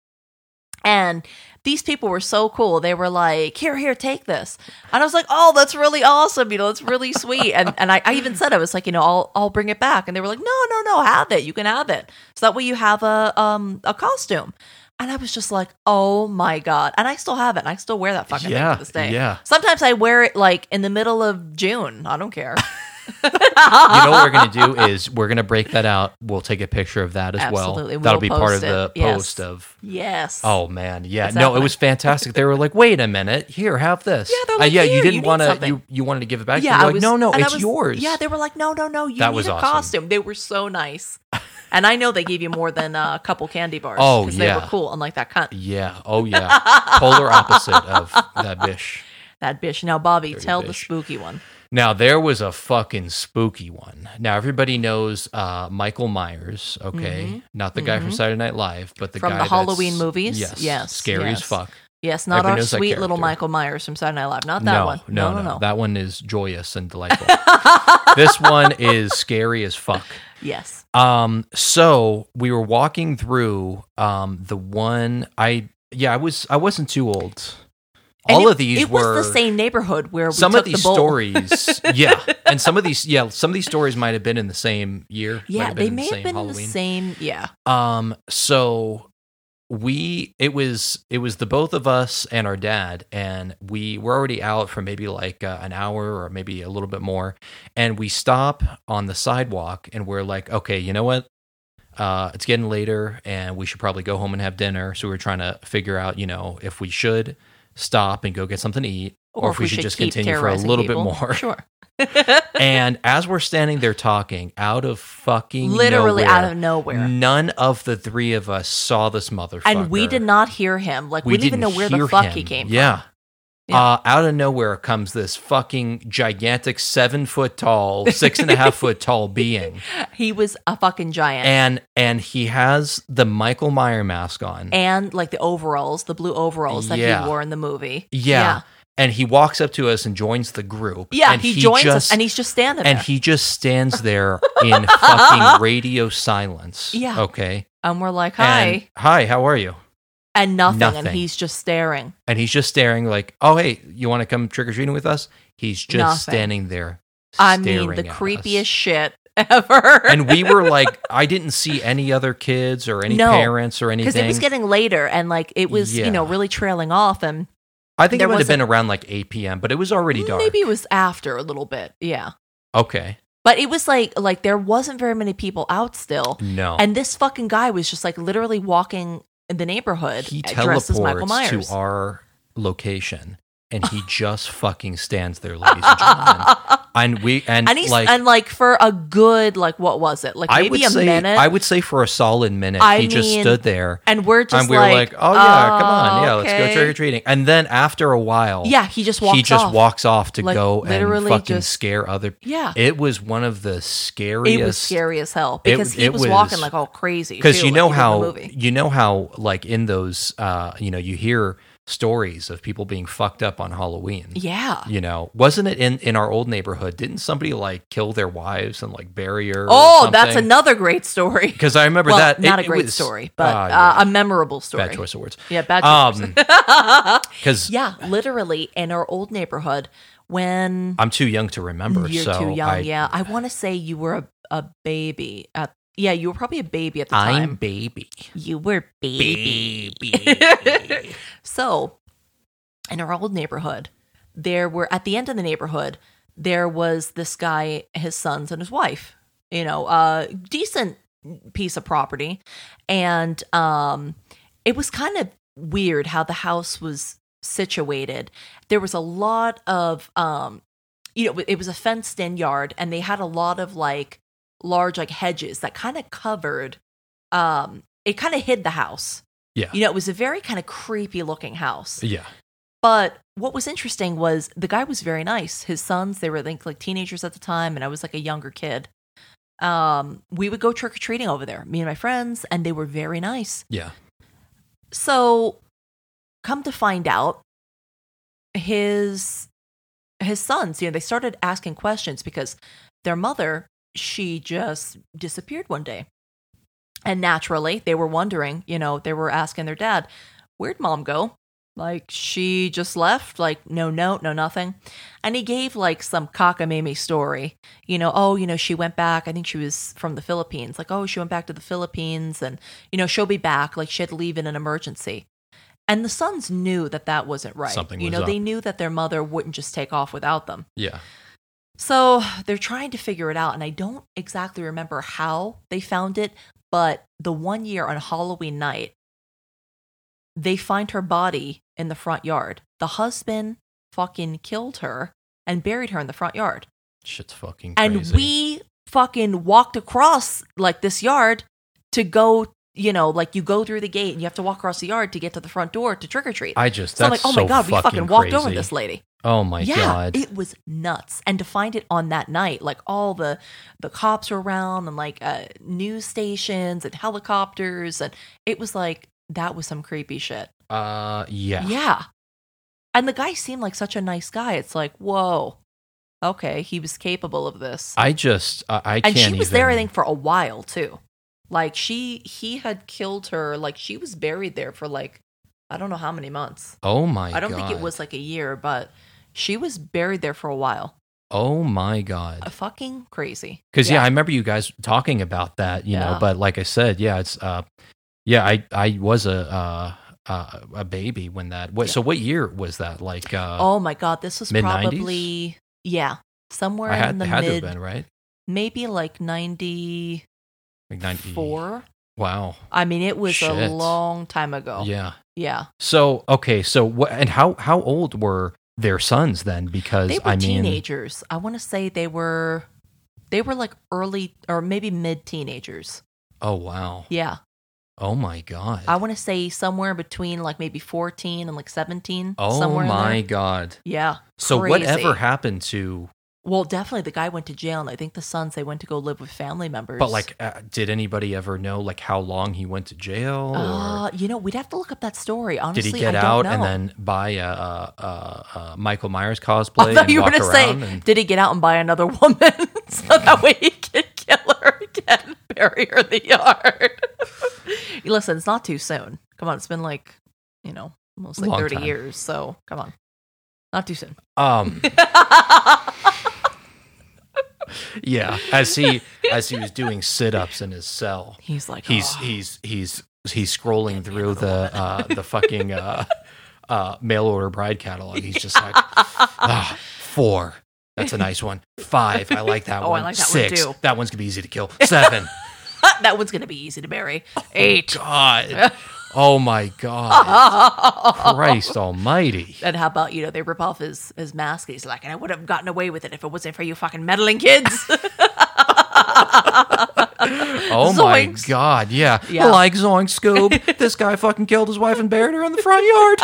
And these people were so cool. They were like, here, take this. And I was like, oh, that's really awesome. It's really sweet. And I even said, I was like, I'll bring it back. And they were like, no, have it. You can have it. So that way you have a costume. And I was just like, oh my God. And I still have it. And I still wear that fucking thing to this day. Yeah. Sometimes I wear it like in the middle of June. I don't care. You know what we're going to do is we're going to break that out. We'll take a picture of that as Absolutely. well. That'll We'll be part of post the it. Yes. post of. Yes. Oh man, yeah. It's No, it happening. was fantastic. They were like, "Wait a minute, here, have this." Yeah, they're like, yeah. "Here, You you didn't need want to. something." You wanted to give it back. Yeah, You're like, no, and it's yours. Yeah, they were like, no, you That need was a awesome. costume. They were so nice. And I know they gave you more than a couple candy bars. Oh, 'cause yeah. They were cool, unlike that cunt. Yeah. Oh yeah. Polar opposite of that bish. That bitch. Now, Bobby, Dirty tell the bitch. spooky one. Now there was a fucking spooky one. Now everybody knows Michael Myers, okay? Not the guy from Saturday Night Live, but the From guy the that's- Halloween movies? Yes. Yes, Scary as yes. fuck. Yes, not Everybody our knows that sweet little character. Michael Myers from Saturday Night Live. Not that one. No. That one is joyous and delightful. This one is scary as fuck. Yes. So we were walking through the one I wasn't too old. And All of these it were was the same neighborhood where we some took of these the bowl. stories, yeah, and some of these stories might have been in the same year. Yeah, they may have same been in Halloween. the same. Yeah. So it was the both of us and our dad, and we were already out for maybe like an hour or maybe a little bit more, and we stop on the sidewalk and we're like, okay, you know what? It's getting later and we should probably go home and have dinner. So we were trying to figure out, if we should stop and go get something to eat, or if we should just keep continue for a terrorizing little people. bit more. Sure. And as we're standing there talking, out of fucking Literally nowhere, out of nowhere. none of the three of us saw this motherfucker. And we did not hear him. Like, we didn't even know where the hear fuck him. he came Yeah. from. Yeah. Out of nowhere comes this fucking gigantic 7 foot tall, 6.5 foot tall being. He was a fucking giant. And he has the Michael Myers mask on. And like the overalls, the blue overalls that Yeah. he wore in the movie. Yeah. And he walks up to us and joins the group. Yeah, and he joins us and he's just standing And there. he just stands there in fucking radio silence. Yeah. Okay. And we're like, hi. And, hi, how are you? And nothing. Nothing. And he's just staring. And he's just staring like, oh, hey, you want to come trick-or-treating with us? He's just Nothing. standing there I mean, staring the at creepiest us. shit ever. And we were like, I didn't see any other kids or any No, parents or anything. Because it was getting later and like it was, Yeah. really trailing off. And I think there it would have been wasn't- around like 8 p.m., but it was already dark. maybe it was after a little bit. Yeah. Okay. But it was like there wasn't very many people out still. No. And this fucking guy was just like literally walking in the neighborhood He dressed as Michael teleports Myers. to our location and he just fucking stands there, ladies and gentlemen. And he's like like for a good like what was it? Like maybe a minute. I would say for a solid minute, he just stood there. And we're just And we were like, oh yeah, come on, yeah, let's go okay. trick or treating. And then after a while, Yeah, he just walks off. walks off to Like, go and literally fucking just- scare other. Yeah. It was one of the scariest. It was scary as hell It- because he it was was- walking like all crazy. Because too, you know like he did in the how movie. like in those you hear stories of people being fucked up on Halloween. Yeah. Wasn't it in our old neighborhood? Didn't somebody like kill their wives and like bury her? Oh, that's another great story. Because I remember Well, that not it a great was- story, but yeah. a memorable story. Bad choice of words. Yeah, bad choice. of words. Because Yeah, literally in our old neighborhood when I'm too young to remember. you're so too young. Yeah, I want to say you were a baby at. Yeah, you were probably a baby at the time. I'm baby. You were baby. So, in our old neighborhood, at the end of the neighborhood, there was this guy, his sons, and his wife. Decent piece of property. And it was kind of weird how the house was situated. There was a lot of, it was a fenced in yard, and they had a lot of like large like hedges that kind of covered, it kind of hid the house. Yeah. It was a very kind of creepy looking house. Yeah. But what was interesting was the guy was very nice. His sons, they were like teenagers at the time, and I was like a younger kid. We would go trick-or-treating over there, me and my friends, and they were very nice. Yeah. So, come to find out, his sons, they started asking questions because their mother, she just disappeared one day. And naturally, they were wondering, they were asking their dad, where'd mom go? Like, she just left? Like, no note, no nothing. And he gave, like, some cockamamie story. She went back. I think she was from the Philippines. Like, she went back to the Philippines and, she'll be back. Like, she had to leave in an emergency. And the sons knew that wasn't right. Something was up. They knew that their mother wouldn't just take off without them. Yeah. So they're trying to figure it out. And I don't exactly remember how they found it, but the one year on Halloween night, they find her body in the front yard. The husband fucking killed her and buried her in the front yard. Shit's fucking crazy. And we fucking walked across like this yard to go, like you go through the gate and you have to walk across the yard to get to the front door to trick or treat. I'm like, oh my God, we fucking walked over this lady. Oh my God. It was nuts. And to find it on that night, like all the cops were around and like news stations and helicopters. And it was like, that was some creepy shit. Yeah. Yeah. And the guy seemed like such a nice guy. It's like, whoa. Okay, he was capable of this. I can't And she was there, I think, for a while, too. Like, he had killed her. Like, she was buried there for, like, I don't know how many months. Oh, my God. I don't think it was, like, a year, but she was buried there for a while. Oh, my God. Fucking crazy. Because, I remember you guys talking about that, you know, but like I said, it's... I was a baby when that. So what year was that? Like, oh my God, this was mid-90s? probably somewhere in the had mid. to have been, right? Maybe like 94. Like 90. Wow. I mean, it was a long time ago. Yeah. Yeah. So okay, so what? And how old were their sons then? Because they were teenagers. I want to say they were like early or maybe mid teenagers. Oh wow. Yeah. Oh my God. I want to say somewhere between like maybe 14 and like 17. Oh my God. Yeah. So crazy. whatever happened to... Well, definitely the guy went to jail, and I think the sons, they went to go live with family members. But like, did anybody ever know like how long he went to jail? We'd have to look up that story. Honestly, did he get out and then buy a Michael Myers cosplay? I thought you were going to say, did he get out and buy another woman so that way he could kill her again and bury her in the yard? Listen, it's not too soon. Come on, it's been like, almost like 30 years. So come on, not too soon. Yeah, as he was doing sit-ups in his cell, he's like, he's scrolling through the fucking mail order bride catalog. He's just like, 4. That's a nice one. 5. I like that one. I like that 6. one too. That one's gonna be easy to kill. 7. That one's gonna be easy to bury. 8. God. Oh my God. Christ almighty. And how about, they rip off his mask. He's like, and I would have gotten away with it if it wasn't for you fucking meddling kids. Oh my God. Yeah. Like Zoink Scoob. This guy fucking killed his wife and buried her in the front yard.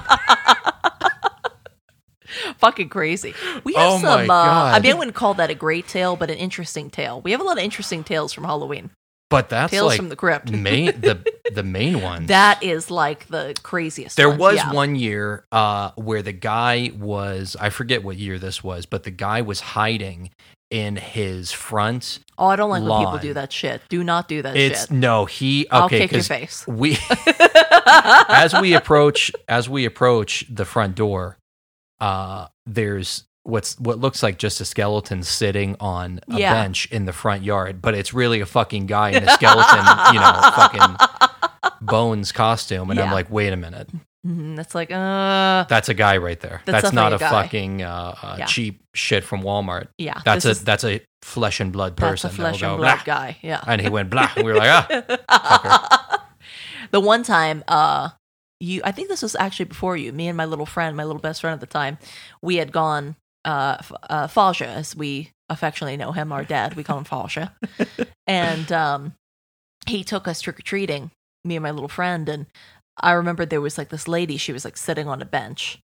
Fucking crazy. We have my God. I wouldn't call that a great tale, but an interesting tale. We have a lot of interesting tales from Halloween. But that's Tales like from the Crypt. the main one. That is like the craziest. There one. was one year where the guy was, I forget what year this was, but the guy was hiding in his front. Oh, I don't like lawn. when people do that shit. Do not do that shit. No, I'll kick your face. As we approach the front door, there's what looks like just a skeleton sitting on a bench in the front yard, but it's really a fucking guy in a skeleton, fucking bones costume. And I'm like, wait a minute. That's like, that's a guy right there. That's not a fucking cheap shit from Walmart. Yeah. That's a flesh and blood person. That's a flesh and blood guy. Yeah. And he went blah. And we were like, fucker. The one time, I think this was actually before you, me and my little best friend at the time, we had gone, Faja, as we affectionately know him, our dad, we call him Faja. And he took us trick-or-treating, me and my little friend, and I remember there was like this lady, she was like sitting on a bench,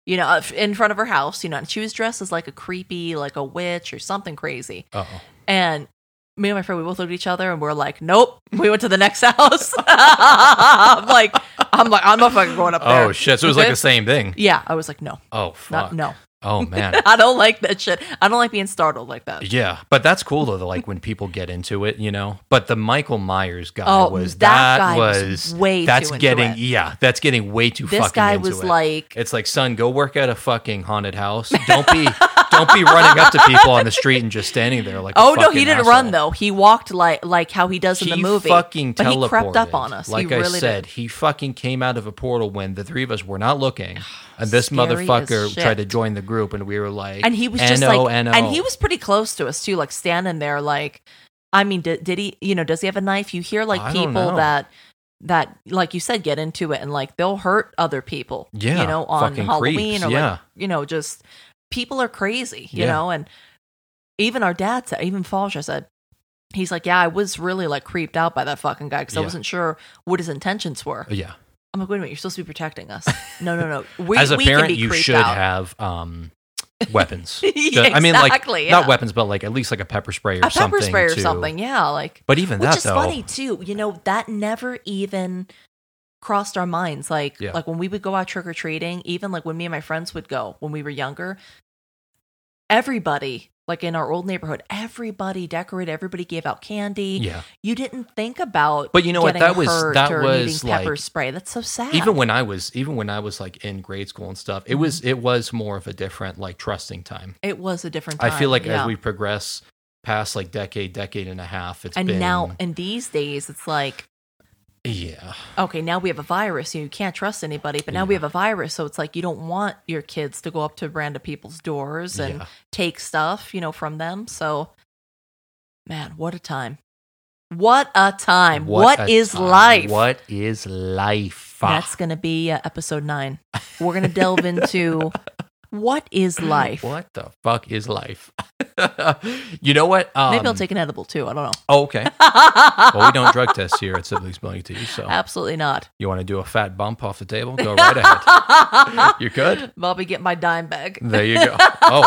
you know, in front of her house, you know, and she was dressed as like a creepy, like a witch or something crazy. Uh-oh. And me and my friend, we both looked at each other and we're like, nope. We went to the next house. I'm like, I'm not fucking going up there. Oh shit! So it was like the same thing. Yeah, I was like, no. Oh fuck. No. Oh man. I don't like that shit. I don't like being startled like that. Yeah, but that's cool though. Like when people get into it, you know. But the Michael Myers guy was way that's too into getting it. That's getting way too. This fucking guy into was it. like, it's like, son, go work at a fucking haunted house. Don't be running up to people on the street and just standing there like. Oh no, he didn't run though. He walked like how he does in the movie. Fucking but teleported. He crept up on us. Like he really I said, did. he fucking came out of a portal when the three of us were not looking, and this Scary motherfucker as shit. tried to join the group, and we were like, and he was just like, and he was pretty close to us too, like standing there. Like, I mean, did he? You know, does he have a knife? You hear like people that like you said get into it and like they'll hurt other people. Yeah, you know, on Halloween creeps, or yeah. like, you know, just people are crazy. You know, and even our dad said, even Falsha said, he's like, yeah, I was really like creeped out by that fucking guy because I wasn't sure what his intentions were. Yeah. I'm like, wait a minute, you're supposed to be protecting us. No. As a parent, can be you creeped should out. have weapons. Yeah, I mean, like exactly, not weapons, but like at least like a pepper spray or something. A pepper spray or too. something, yeah. Like, but even which that, is though, funny too. You know, that never even crossed our minds. Like when we would go out trick or treating, even like when me and my friends would go when we were younger. Everybody, like in our old neighborhood, everybody decorated. Everybody gave out candy. Yeah, you didn't think about. But you know what? That was needing like pepper spray. That's so sad. Even when I was like in grade school and stuff, it was more of a different like trusting time. It was a different time. I feel like as we progress past like decade and a half, it's been now in these days it's like. Yeah. Okay, now we have a virus. You can't trust anybody, but now we have a virus, so it's like you don't want your kids to go up to random people's doors and take stuff, you know, from them. So, man, what a time! What a time! What is life? What is life? That's gonna be episode 9. We're gonna delve into what is life. What the fuck is life? You know what? Maybe I'll take an edible too. I don't know. Oh, okay. Well, we don't drug test here at Siblings Milling Tea, so absolutely not. You want to do a fat bump off the table? Go right ahead. You could. Bobby, get my dime bag. There you go.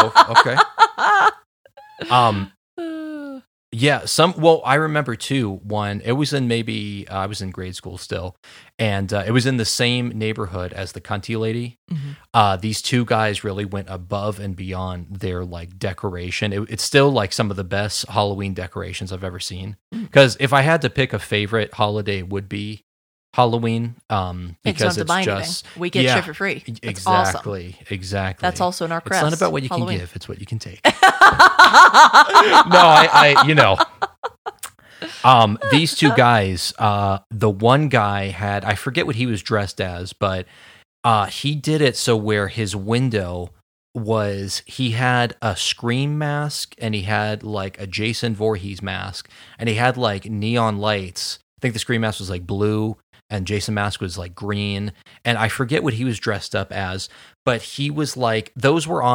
Oh, okay. Yeah, well, I remember too, it was in maybe, I was in grade school still, and it was in the same neighborhood as the Cunty lady. Mm-hmm. These two guys really went above and beyond their like decoration. It's still like some of the best Halloween decorations I've ever seen. Because if I had to pick a favorite holiday, it would be Halloween, because it's just we get shit for free. That's exactly, awesome. Exactly. That's also in our crest. It's not about what you Halloween. can give; it's what you can take. No, I you know, these two guys. The one guy had, I forget what he was dressed as, but he did it so where his window was, he had a Scream mask and he had like a Jason Voorhees mask and he had like neon lights. I think the Scream mask was like blue. And Jason Mask was like green, and I forget what he was dressed up as, but he was like, those were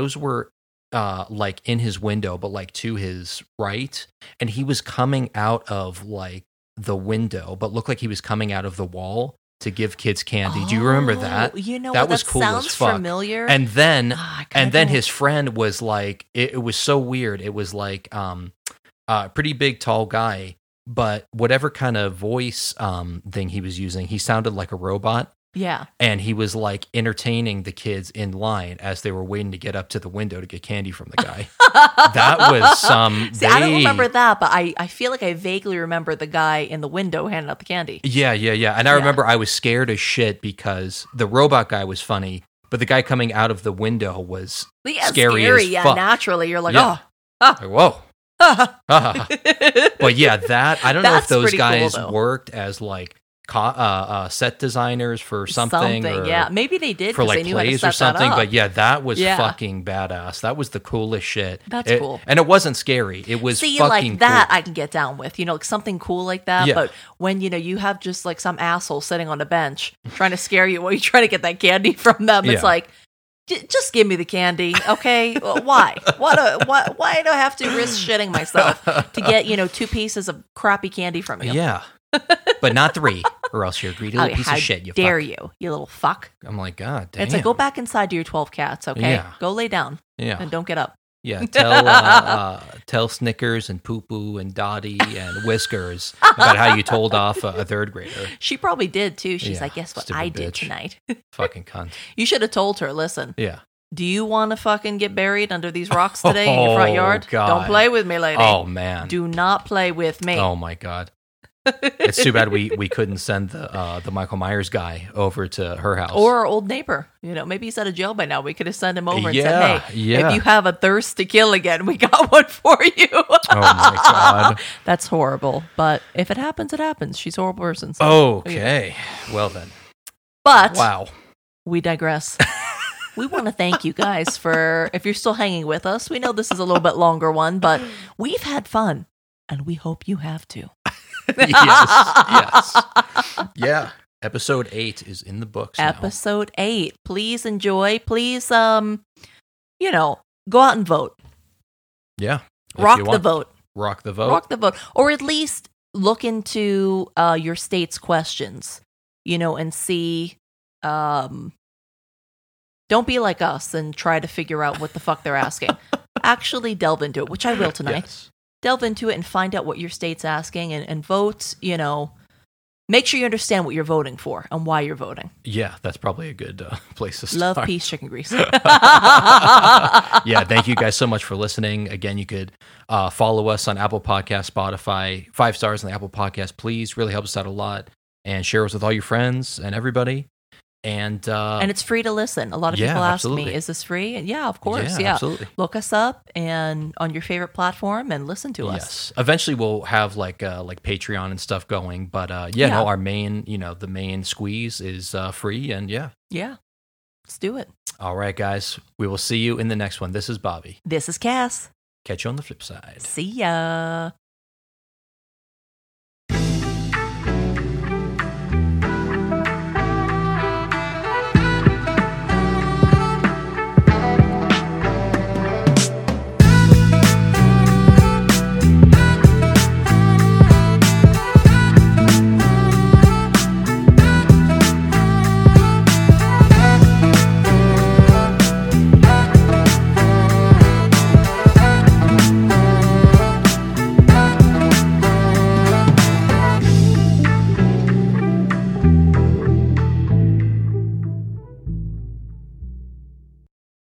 like in his window, but like to his right, and he was coming out of like the window, but looked like he was coming out of the wall to give kids candy. Do you remember that? You know, that was cool sounds as fuck. Familiar. And then, his friend was like, it was so weird. It was like, pretty big, tall guy. But whatever kind of voice thing he was using, he sounded like a robot. Yeah. And he was like entertaining the kids in line as they were waiting to get up to the window to get candy from the guy. That was some... See, I don't remember that, but I feel like I vaguely remember the guy in the window handing out the candy. Yeah. And I remember I was scared as shit because the robot guy was funny, but the guy coming out of the window was scary as fuck. Yeah, naturally. You're like, Like, whoa. But yeah, that I don't know if those guys worked as like set designers for something or yeah, maybe they did for like they knew plays how to or set something. that up. But yeah, that was fucking badass. That was the coolest shit. That's cool, and it wasn't scary. It was fucking like that. Cool. I can get down with, you know, like something cool like that. Yeah. But when you have just like some asshole sitting on a bench trying to scare you while you try to get that candy from them, it's like. Just give me the candy, okay? Why? Why do I have to risk shitting myself to get 2 pieces of crappy candy from you? Yeah, but not 3, or else you're a greedy little piece how of shit. You dare fuck. you little fuck. I'm like, God damn. It's like, go back inside to your 12 cats, okay? Yeah. Go lay down Yeah. and don't get up. Yeah, tell Snickers and Poo Poo and Dottie and Whiskers about how you told off a 3rd grader. She probably did too. She's Yeah, like, guess what stupid I did bitch. tonight? Fucking cunt. You should have told her, listen, Yeah. do you want to fucking get buried under these rocks today in your front yard? God. Don't play with me, lady. Oh, man. Do not play with me. Oh, my God. It's too bad we couldn't send the Michael Myers guy over to her house. Or our old neighbor. You know, maybe he's out of jail by now. We could have sent him over and Yeah, said, hey, yeah. if you have a thirst to kill again, we got one for you. Oh, my God. That's horrible. But if it happens, it happens. She's a horrible person. So, Okay. Well, then. But Wow. we digress. We want to thank you guys for, if you're still hanging with us, we know this is a little bit longer one, but we've had fun, and we hope you have too. Yes. Yeah. Episode 8 is in the books now. Episode 8. Please enjoy. Please, go out and vote. Yeah. If Rock you the want. vote. Rock the vote. Rock the vote. Or at least look into your state's questions, and see. Don't be like us and try to figure out what the fuck they're asking. Actually delve into it, which I will tonight. Yes. Delve into it and find out what your state's asking and vote, make sure you understand what you're voting for and why you're voting. Yeah, that's probably a good place to Love, start. peace, chicken grease. Yeah, thank you guys so much for listening. Again, you could follow us on Apple Podcasts, Spotify, 5 stars on the Apple Podcast, please. Really helps us out a lot. And share us with all your friends and everybody. And it's free to listen. A lot of yeah, people ask absolutely. me, is this free? And yeah, of course. Yeah, Yeah. absolutely. Look us up and on your favorite platform and listen to us. Yes. Eventually we'll have like Patreon and stuff going, but Yeah. our main, the main squeeze is free, and yeah. Yeah. Let's do it. All right, guys. We will see you in the next one. This is Bobby. This is Cass. Catch you on the flip side. See ya.